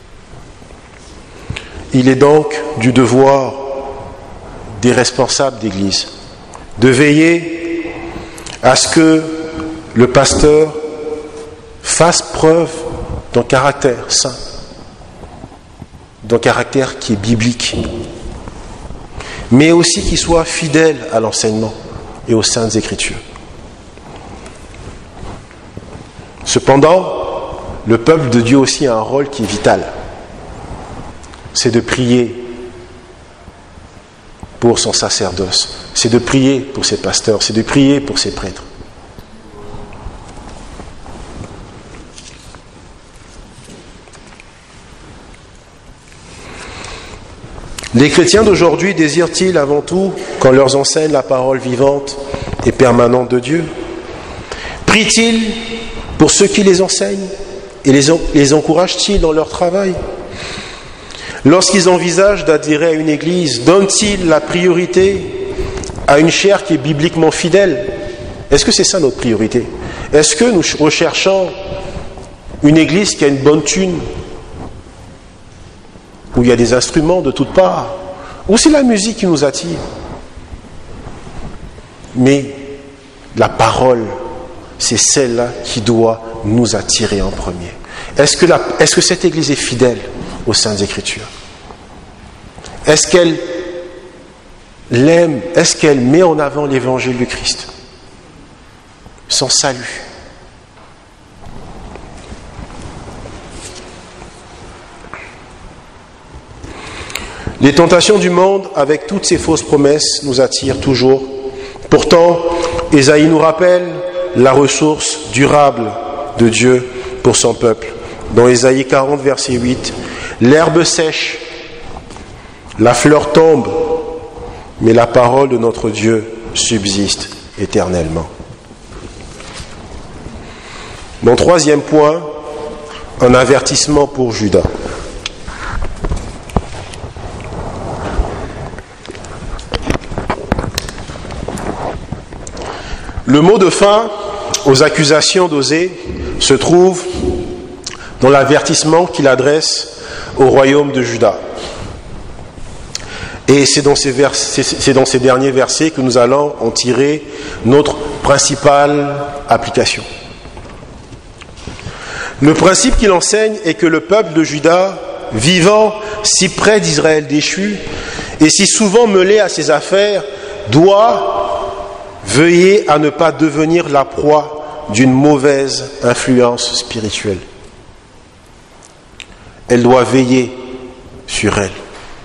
Il est donc du devoir des responsables d'Église de veiller à ce que le pasteur fasse preuve d'un caractère saint, d'un caractère qui est biblique, mais aussi qu'il soit fidèle à l'enseignement et aux Saintes Écritures. Cependant, le peuple de Dieu aussi a un rôle qui est vital. C'est de prier pour son sacerdoce, c'est de prier pour ses pasteurs, c'est de prier pour ses prêtres. Les chrétiens d'aujourd'hui désirent-ils avant tout qu'on leur enseigne la parole vivante et permanente de Dieu? Prient-ils pour ceux qui les enseignent et les encouragent-ils dans leur travail? Lorsqu'ils envisagent d'adhérer à une église, donnent-ils la priorité à une chaire qui est bibliquement fidèle? Est-ce que c'est ça notre priorité? Est-ce que nous recherchons une église qui a une bonne thune, où il y a des instruments de toutes parts, ou c'est la musique qui nous attire? Mais la parole, c'est celle-là qui doit nous attirer en premier. Est-ce que cette église est fidèle aux Saintes Écritures? Est-ce qu'elle l'aime? Est-ce qu'elle met en avant l'évangile du Christ, son salut? Les tentations du monde, avec toutes ces fausses promesses, nous attirent toujours. Pourtant, Ésaïe nous rappelle la ressource durable de Dieu pour son peuple. Dans Ésaïe 40, verset 8, « L'herbe sèche, la fleur tombe, mais la parole de notre Dieu subsiste éternellement. » Mon troisième point, un avertissement pour Judas. Le mot de fin aux accusations d'Osée se trouve dans l'avertissement qu'il adresse au royaume de Juda. Et c'est dans ces derniers versets que nous allons en tirer notre principale application. Le principe qu'il enseigne est que le peuple de Juda, vivant si près d'Israël déchu et si souvent mêlé à ses affaires, doit veiller à ne pas devenir la proie d'une mauvaise influence spirituelle. Elle doit veiller sur elle.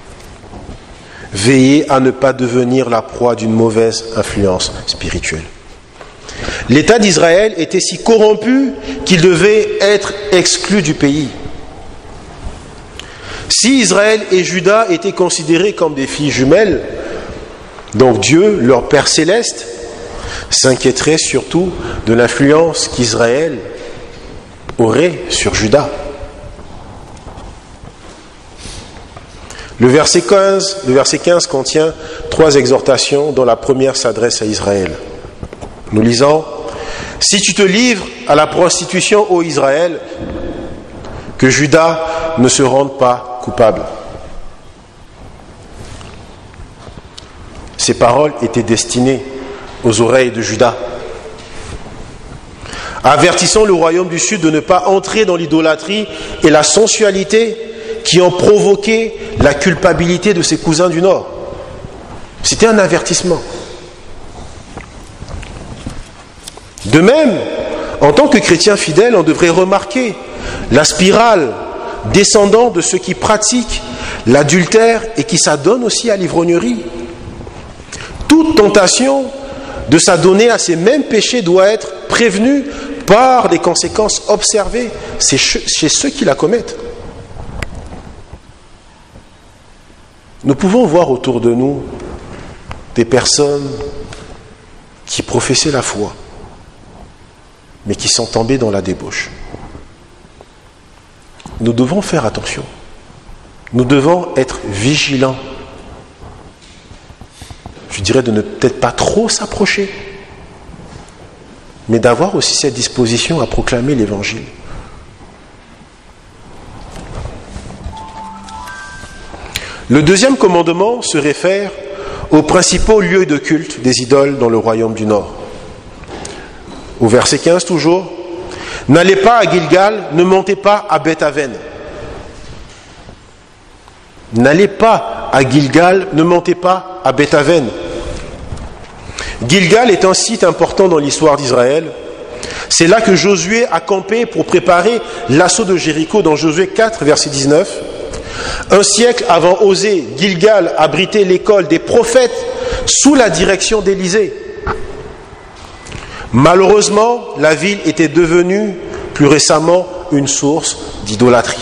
Veiller à ne pas devenir la proie d'une mauvaise influence spirituelle. L'État d'Israël était si corrompu qu'il devait être exclu du pays. Si Israël et Juda étaient considérés comme des filles jumelles, donc Dieu, leur Père céleste, s'inquiéterait surtout de l'influence qu'Israël aurait sur Juda. Le verset 15 contient 3 exhortations dont la première s'adresse à Israël. Nous lisons, « Si tu te livres à la prostitution, ô Israël, que Juda ne se rende pas coupable. » Ces paroles étaient destinées aux oreilles de Juda, avertissant le royaume du Sud de ne pas entrer dans l'idolâtrie et la sensualité qui ont provoqué la culpabilité de ses cousins du Nord. C'était un avertissement. De même, en tant que chrétien fidèle, on devrait remarquer la spirale descendante de ceux qui pratiquent l'adultère et qui s'adonnent aussi à l'ivrognerie. Toute tentation de s'adonner à ces mêmes péchés doit être prévenue par des conséquences observées chez ceux qui la commettent. Nous pouvons voir autour de nous des personnes qui professaient la foi, mais qui sont tombées dans la débauche. Nous devons faire attention. Nous devons être vigilants. Je dirais de ne peut-être pas trop s'approcher, mais d'avoir aussi cette disposition à proclamer l'Évangile. Le deuxième commandement se réfère aux principaux lieux de culte des idoles dans le royaume du Nord. Au verset 15 toujours, « N'allez pas à Gilgal, ne montez pas à Beth-Aven. » N'allez pas à Gilgal, ne montez pas à Beth-Aven. Gilgal est un site important dans l'histoire d'Israël. C'est là que Josué a campé pour préparer l'assaut de Jéricho dans Josué 4, verset 19. Un siècle avant Osée, Gilgal abritait l'école des prophètes sous la direction d'Élisée. Malheureusement, la ville était devenue plus récemment une source d'idolâtrie.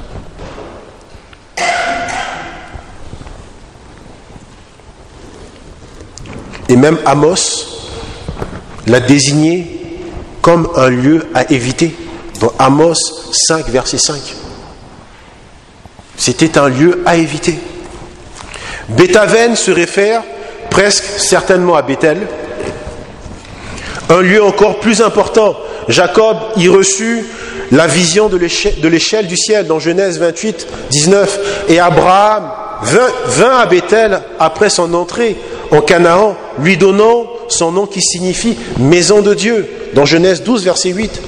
Et même Amos l'a désigné comme un lieu à éviter. Dans Amos 5, verset 5. C'était un lieu à éviter. Beth-Aven se réfère presque certainement à Bethel. Un lieu encore plus important. Jacob y reçut la vision de l'échelle du ciel dans Genèse 28, 19. Et Abraham vint à Bethel après son entrée en Canaan, lui donnant son nom qui signifie maison de Dieu, dans Genèse 12, verset 8.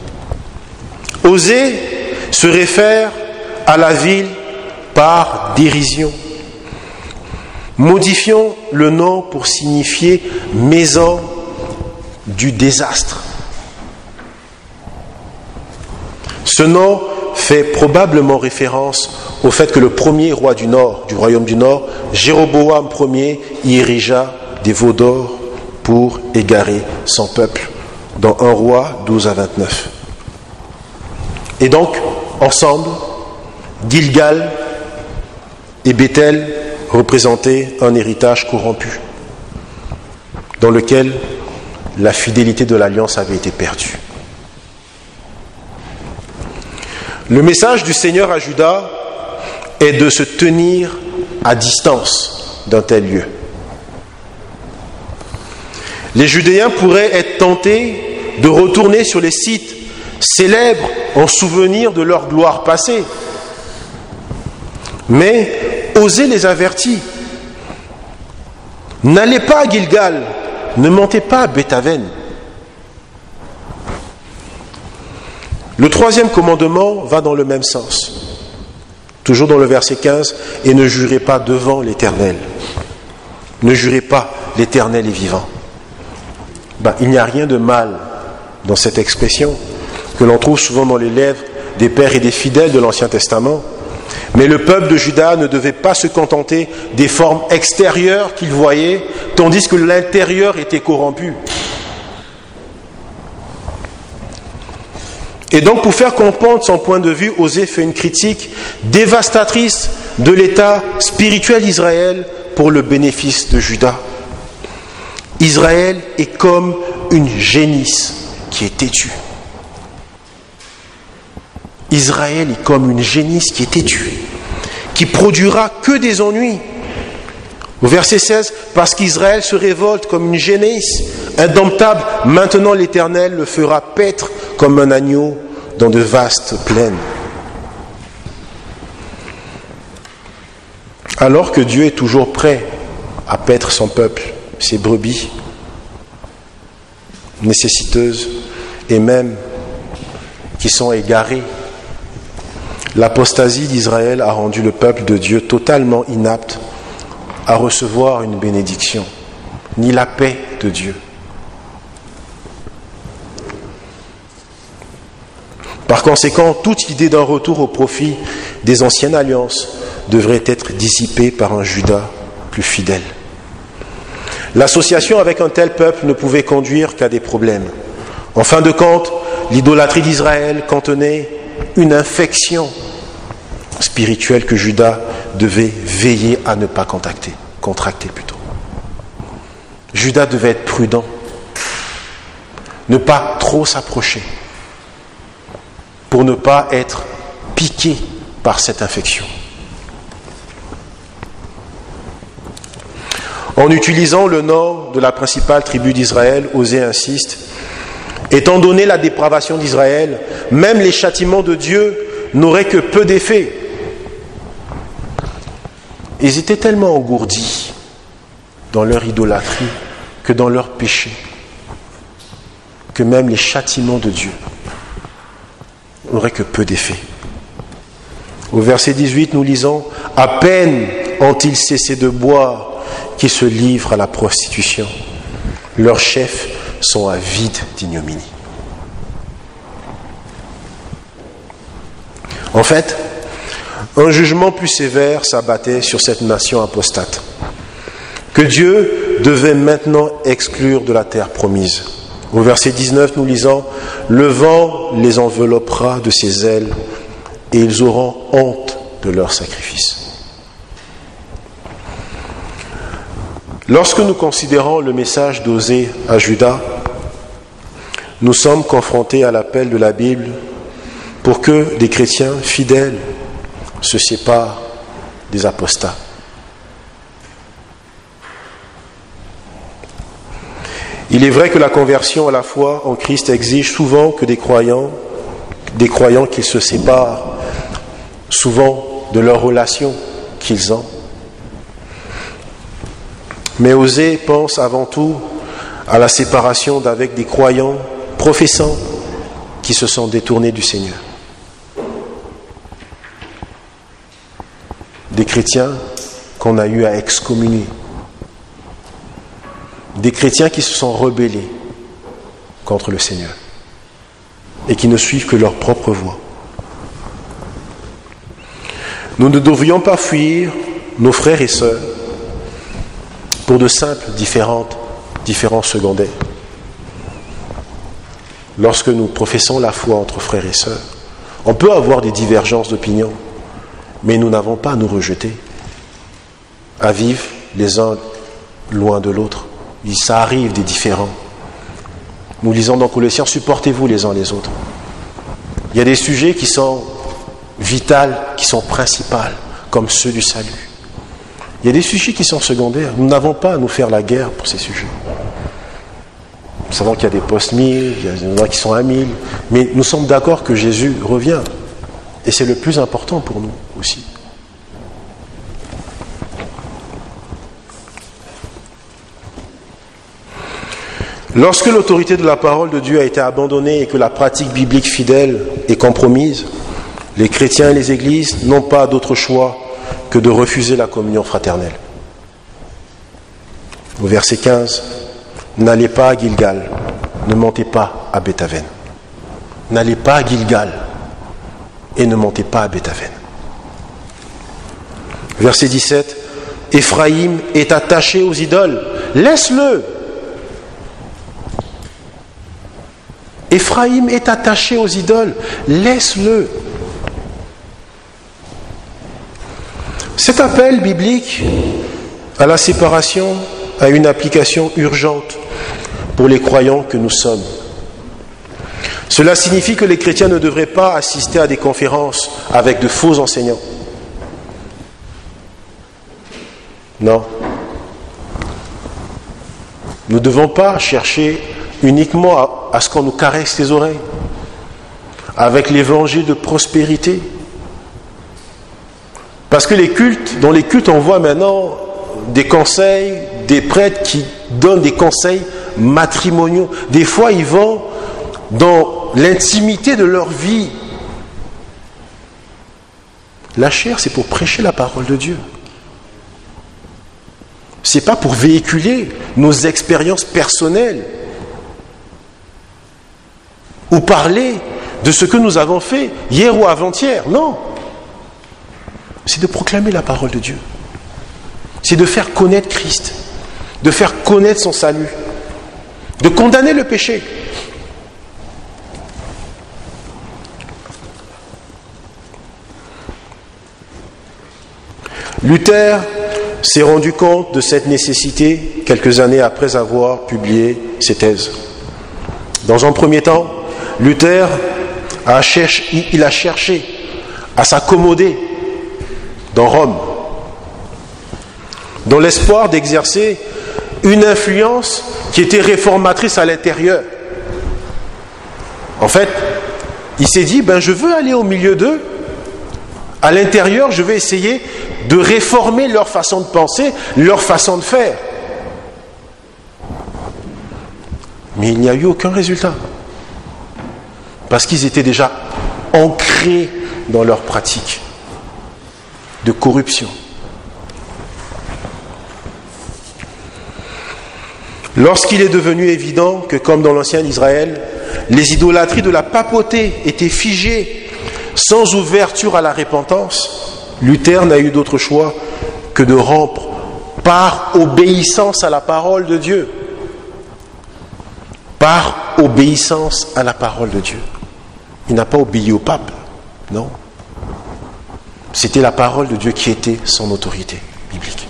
Osée se réfère à la ville par dérision. Modifions le nom pour signifier maison du désastre. Ce nom fait probablement référence au fait que le premier roi du Nord, du royaume du Nord, Jéroboam Ier, y érigea des veaux d'or pour égarer son peuple, dans 1 Roi 12 à 29. Et donc, ensemble, Gilgal et Bethel représentaient un héritage corrompu, dans lequel la fidélité de l'alliance avait été perdue. Le message du Seigneur à Juda est de se tenir à distance d'un tel lieu. Les Judéens pourraient être tentés de retourner sur les sites célèbres en souvenir de leur gloire passée. Mais Osée les avertit. N'allez pas à Gilgal, ne montez pas à Beth-Aven. Le troisième commandement va dans le même sens. Toujours dans le verset 15, « Et ne jurez pas devant l'Éternel. » Ne jurez pas, l'Éternel est vivant. Il n'y a rien de mal dans cette expression que l'on trouve souvent dans les lèvres des pères et des fidèles de l'Ancien Testament. Mais le peuple de Juda ne devait pas se contenter des formes extérieures qu'il voyait, tandis que l'intérieur était corrompu. Et donc, pour faire comprendre son point de vue, Osée fait une critique dévastatrice de l'état spirituel d'Israël pour le bénéfice de Juda. Israël est comme une génisse qui est têtue. Israël est comme une génisse qui est têtue, qui produira que des ennuis. Au verset 16, parce qu'Israël se révolte comme une génisse Indomptable, maintenant l'Éternel le fera paître comme un agneau dans de vastes plaines. Alors que Dieu est toujours prêt à paître son peuple, ses brebis, nécessiteuses et même qui sont égarées, l'apostasie d'Israël a rendu le peuple de Dieu totalement inapte à recevoir une bénédiction, ni la paix de Dieu. Par conséquent, toute idée d'un retour au profit des anciennes alliances devrait être dissipée par un Juda plus fidèle. L'association avec un tel peuple ne pouvait conduire qu'à des problèmes. En fin de compte, l'idolâtrie d'Israël contenait une infection spirituelle que Juda devait veiller à ne pas contracter. Juda devait être prudent, ne pas trop s'approcher, pour ne pas être piqué par cette infection. En utilisant le nom de la principale tribu d'Israël, Osée insiste, étant donné la dépravation d'Israël, même les châtiments de Dieu n'auraient que peu d'effet. Ils étaient tellement engourdis dans leur idolâtrie que dans leur péché, que même les châtiments de Dieu n'auraient que peu d'effet. Au verset 18, nous lisons « À peine ont-ils cessé de boire qu'ils se livrent à la prostitution. Leurs chefs sont avides d'ignominie. » En fait, un jugement plus sévère s'abattait sur cette nation apostate, que Dieu devait maintenant exclure de la terre promise. Au verset 19, nous lisons « Le vent les enveloppera de ses ailes et ils auront honte de leurs sacrifices. » Lorsque nous considérons le message d'Osée à Juda, nous sommes confrontés à l'appel de la Bible pour que des chrétiens fidèles se séparent des apostats. Il est vrai que la conversion à la foi en Christ exige souvent que des croyants qui se séparent souvent de leurs relations qu'ils ont. Mais Osée pense avant tout à la séparation d'avec des croyants professants qui se sont détournés du Seigneur. Des chrétiens qu'on a eu à excommunier. Des chrétiens qui se sont rebellés contre le Seigneur et qui ne suivent que leur propre voie. Nous ne devrions pas fuir nos frères et sœurs pour de simples différences secondaires. Lorsque nous professons la foi entre frères et sœurs, on peut avoir des divergences d'opinion, mais nous n'avons pas à nous rejeter, à vivre les uns loin de l'autre. Ça arrive des différends. Nous lisons dans Colossiens, supportez-vous les uns les autres. Il y a des sujets qui sont vitaux, qui sont principaux, comme ceux du salut. Il y a des sujets qui sont secondaires. Nous n'avons pas à nous faire la guerre pour ces sujets. Nous savons qu'il y a des post-1000, il y en a qui sont à 1000, mais nous sommes d'accord que Jésus revient. Et c'est le plus important pour nous aussi. Lorsque l'autorité de la parole de Dieu a été abandonnée et que la pratique biblique fidèle est compromise, les chrétiens et les églises n'ont pas d'autre choix que de refuser la communion fraternelle. Au verset 15, n'allez pas à Gilgal, ne montez pas à Beth-Aven. N'allez pas à Gilgal et ne montez pas à Beth-Aven. Verset 17, Éphraïm est attaché aux idoles, laisse-le. Éphraïm est attaché aux idoles, laisse-le. Cet appel biblique à la séparation a une application urgente pour les croyants que nous sommes. Cela signifie que les chrétiens ne devraient pas assister à des conférences avec de faux enseignants. Non. Nous ne devons pas chercher uniquement à ce qu'on nous caresse les oreilles, avec l'évangile de prospérité. Parce que dans les cultes, on voit maintenant des conseils, des prêtres qui donnent des conseils matrimoniaux. Des fois, ils vont dans l'intimité de leur vie. La chair, c'est pour prêcher la parole de Dieu. Ce n'est pas pour véhiculer nos expériences personnelles ou parler de ce que nous avons fait hier ou avant-hier. Non. C'est de proclamer la parole de Dieu. C'est de faire connaître Christ, de faire connaître son salut, de condamner le péché. Luther s'est rendu compte de cette nécessité quelques années après avoir publié ses thèses. Dans un premier temps, Luther a cherché à s'accommoder dans Rome, dans l'espoir d'exercer une influence qui était réformatrice à l'intérieur. En fait, il s'est dit, je veux aller au milieu d'eux, à l'intérieur, je vais essayer de réformer leur façon de penser, leur façon de faire. Mais il n'y a eu aucun résultat. Parce qu'ils étaient déjà ancrés dans leur pratique de corruption. Lorsqu'il est devenu évident que, comme dans l'ancien Israël, les idolâtries de la papauté étaient figées sans ouverture à la repentance, Luther n'a eu d'autre choix que de rompre par obéissance à la parole de Dieu. Par obéissance à la parole de Dieu. Il n'a pas obéi au pape, non. C'était la parole de Dieu qui était son autorité biblique.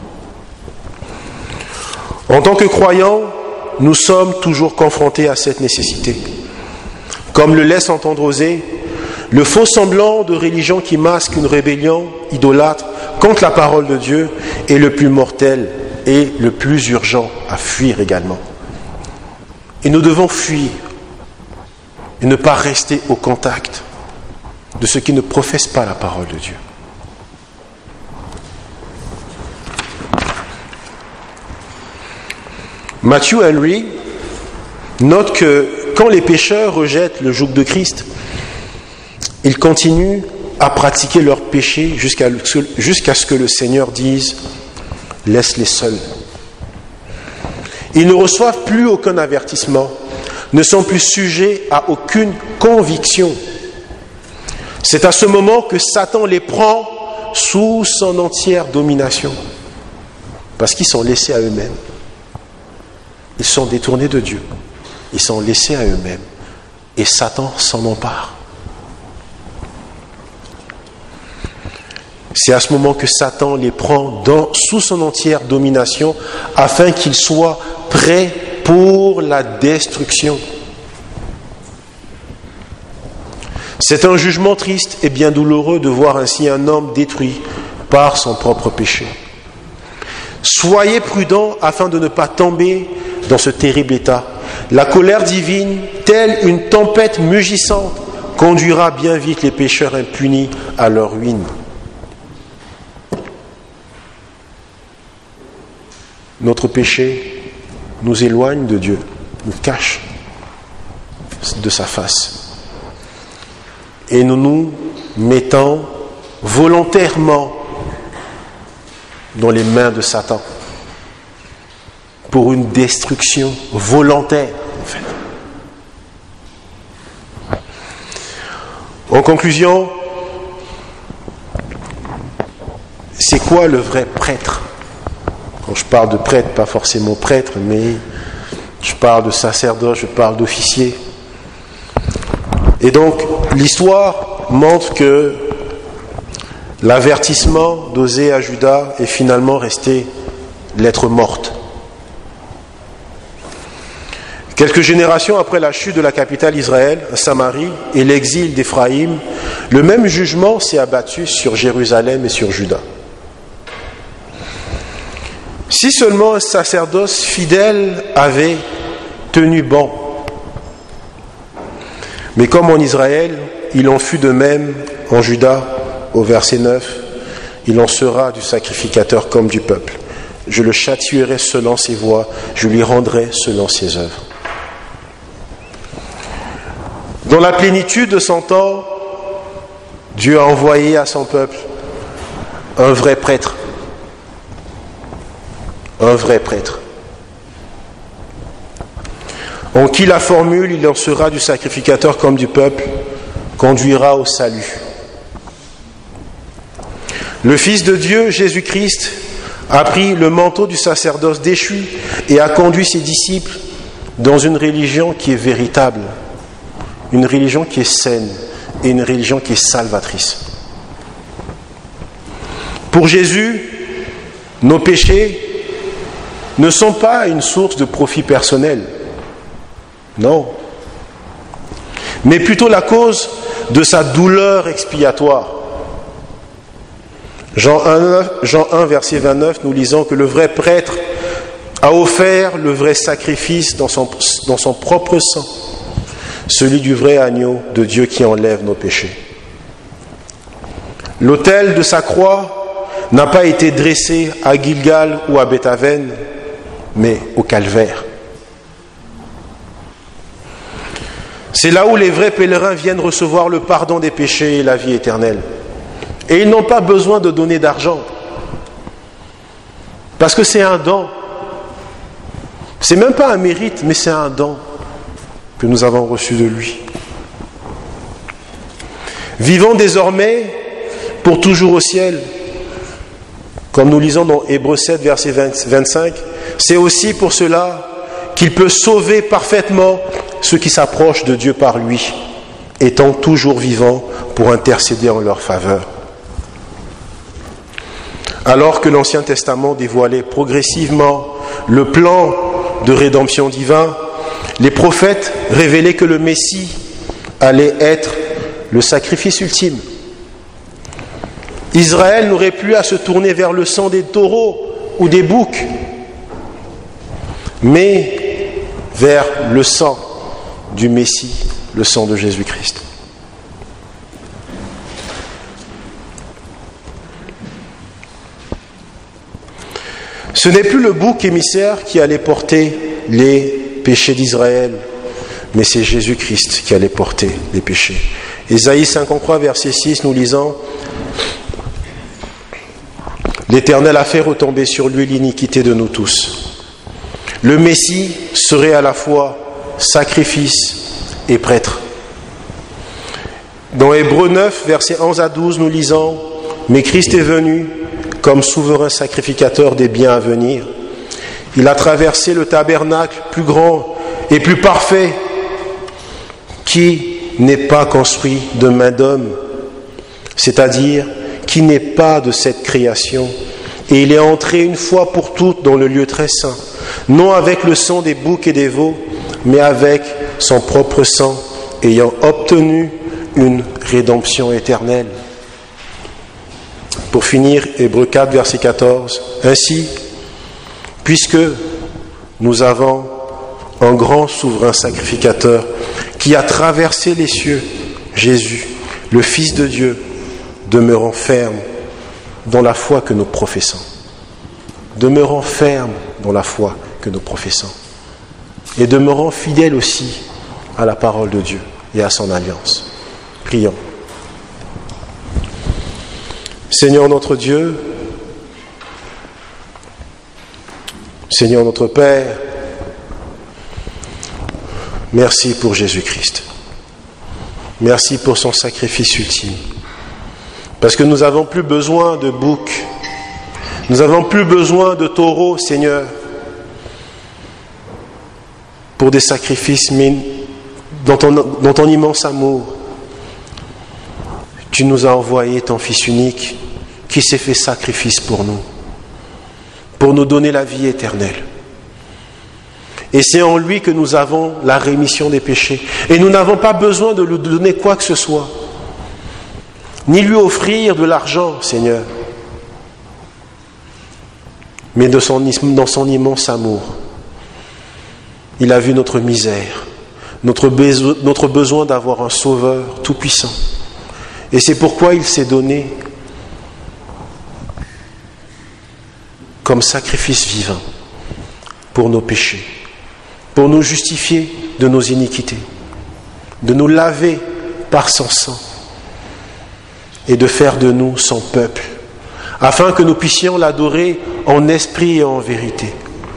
En tant que croyants, nous sommes toujours confrontés à cette nécessité. Comme le laisse entendre Osée, le faux semblant de religion qui masque une rébellion idolâtre contre la parole de Dieu est le plus mortel et le plus urgent à fuir également. Et nous devons fuir et ne pas rester au contact de ceux qui ne professent pas la parole de Dieu. Matthew Henry note que quand les pécheurs rejettent le joug de Christ, ils continuent à pratiquer leur péché jusqu'à ce que le Seigneur dise « laisse-les seuls ». Ils ne reçoivent plus aucun avertissement, ne sont plus sujets à aucune conviction. C'est à ce moment que Satan les prend sous son entière domination, parce qu'ils sont laissés à eux-mêmes. Ils sont détournés de Dieu, ils sont laissés à eux-mêmes, et Satan s'en empare. C'est à ce moment que Satan les prend sous son entière domination afin qu'ils soient prêts pour la destruction. C'est un jugement triste et bien douloureux de voir ainsi un homme détruit par son propre péché. Soyez prudents afin de ne pas tomber dans ce terrible état. La colère divine, telle une tempête mugissante, conduira bien vite les pécheurs impunis à leur ruine. Notre péché nous éloigne de Dieu, nous cache de sa face. Et nous nous mettons volontairement dans les mains de Satan pour une destruction volontaire, en fait. En conclusion, c'est quoi le vrai prêtre ? Quand je parle de prêtre, pas forcément prêtre, mais je parle de sacerdoce, je parle d'officier. Et donc, l'histoire montre que l'avertissement d'Osée à Judas est finalement resté lettre morte. Quelques générations après la chute de la capitale Israël, Samarie, et l'exil d'Éphraïm, le même jugement s'est abattu sur Jérusalem et sur Juda. Si seulement un sacerdoce fidèle avait tenu bon. Mais comme en Israël, il en fut de même en Juda, au verset 9, il en sera du sacrificateur comme du peuple. Je le châtierai selon ses voies, je lui rendrai selon ses œuvres. Dans la plénitude de son temps, Dieu a envoyé à son peuple un vrai prêtre. Un vrai prêtre. En qui la formule, il en sera du sacrificateur comme du peuple, conduira au salut. Le Fils de Dieu, Jésus-Christ, a pris le manteau du sacerdoce déchu et a conduit ses disciples dans une religion qui est véritable, une religion qui est saine et une religion qui est salvatrice. Pour Jésus, nos péchés ne sont pas une source de profit personnel, non, mais plutôt la cause de sa douleur expiatoire. Jean 1, verset 29, nous lisons que le vrai prêtre a offert le vrai sacrifice dans son propre sang, celui du vrai agneau de Dieu qui enlève nos péchés. L'autel de sa croix n'a pas été dressé à Gilgal ou à Bethaven, mais au Calvaire. C'est là où les vrais pèlerins viennent recevoir le pardon des péchés et la vie éternelle. Et ils n'ont pas besoin de donner d'argent. Parce que c'est un don. C'est même pas un mérite, mais c'est un don que nous avons reçu de lui. Vivons désormais pour toujours au ciel. Comme nous lisons dans Hébreux 7, verset 25, c'est aussi pour cela qu'il peut sauver parfaitement ceux qui s'approchent de Dieu par lui, étant toujours vivants pour intercéder en leur faveur. Alors que l'Ancien Testament dévoilait progressivement le plan de rédemption divin, les prophètes révélaient que le Messie allait être le sacrifice ultime. Israël n'aurait plus à se tourner vers le sang des taureaux ou des boucs, mais vers le sang du Messie, le sang de Jésus-Christ. Ce n'est plus le bouc émissaire qui allait porter les péchés d'Israël, mais c'est Jésus-Christ qui allait porter les péchés. Ésaïe 53, verset 6, nous lisons « L'Éternel a fait retomber sur lui l'iniquité de nous tous. Le Messie serait à la fois sacrifice et prêtre. » Dans Hébreux 9, versets 11 à 12, nous lisons « Mais Christ est venu comme souverain sacrificateur des biens à venir. Il a traversé le tabernacle plus grand et plus parfait qui n'est pas construit de main d'homme, c'est-à-dire qui n'est pas de cette création. Et il est entré une fois pour toutes dans le lieu très saint, non avec le sang des boucs et des veaux, mais avec son propre sang, ayant obtenu une rédemption éternelle. » Pour finir, Hébreux 4, verset 14. « Ainsi, puisque nous avons un grand souverain sacrificateur qui a traversé les cieux, Jésus, le Fils de Dieu, demeurons fermes dans la foi que nous professons. » Demeurons fermes dans la foi que nous professons. Et demeurons fidèles aussi à la parole de Dieu et à son alliance. Prions. Seigneur notre Dieu, Seigneur notre Père, merci pour Jésus-Christ. Merci pour son sacrifice ultime. Parce que nous n'avons plus besoin de boucs, nous n'avons plus besoin de taureaux, Seigneur, pour des sacrifices, mais dans ton immense amour, tu nous as envoyé ton Fils unique qui s'est fait sacrifice pour nous donner la vie éternelle. Et c'est en lui que nous avons la rémission des péchés. Et nous n'avons pas besoin de lui donner quoi que ce soit, ni lui offrir de l'argent, Seigneur. mais dans son immense amour, il a vu notre misère, notre besoin d'avoir un sauveur tout-puissant. Et c'est pourquoi il s'est donné comme sacrifice vivant pour nos péchés, pour nous justifier de nos iniquités, de nous laver par son sang et de faire de nous son peuple, afin que nous puissions l'adorer en esprit et en vérité.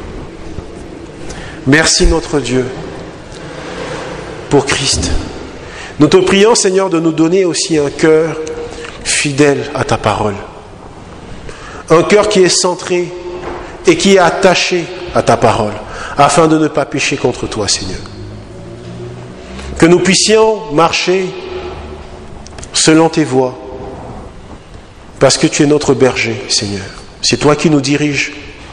Merci notre Dieu pour Christ. Nous te prions, Seigneur, de nous donner aussi un cœur fidèle à ta parole. Un cœur qui est centré et qui est attaché à ta parole, afin de ne pas pécher contre toi, Seigneur. Que nous puissions marcher selon tes voies, parce que tu es notre berger, Seigneur. C'est toi qui nous diriges.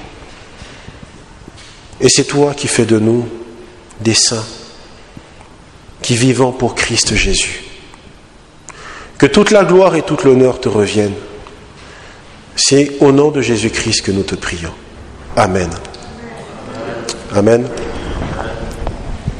Et c'est toi qui fais de nous des saints, qui vivons pour Christ Jésus. Que toute la gloire et tout l'honneur te reviennent. C'est au nom de Jésus-Christ que nous te prions. Amen. Amen.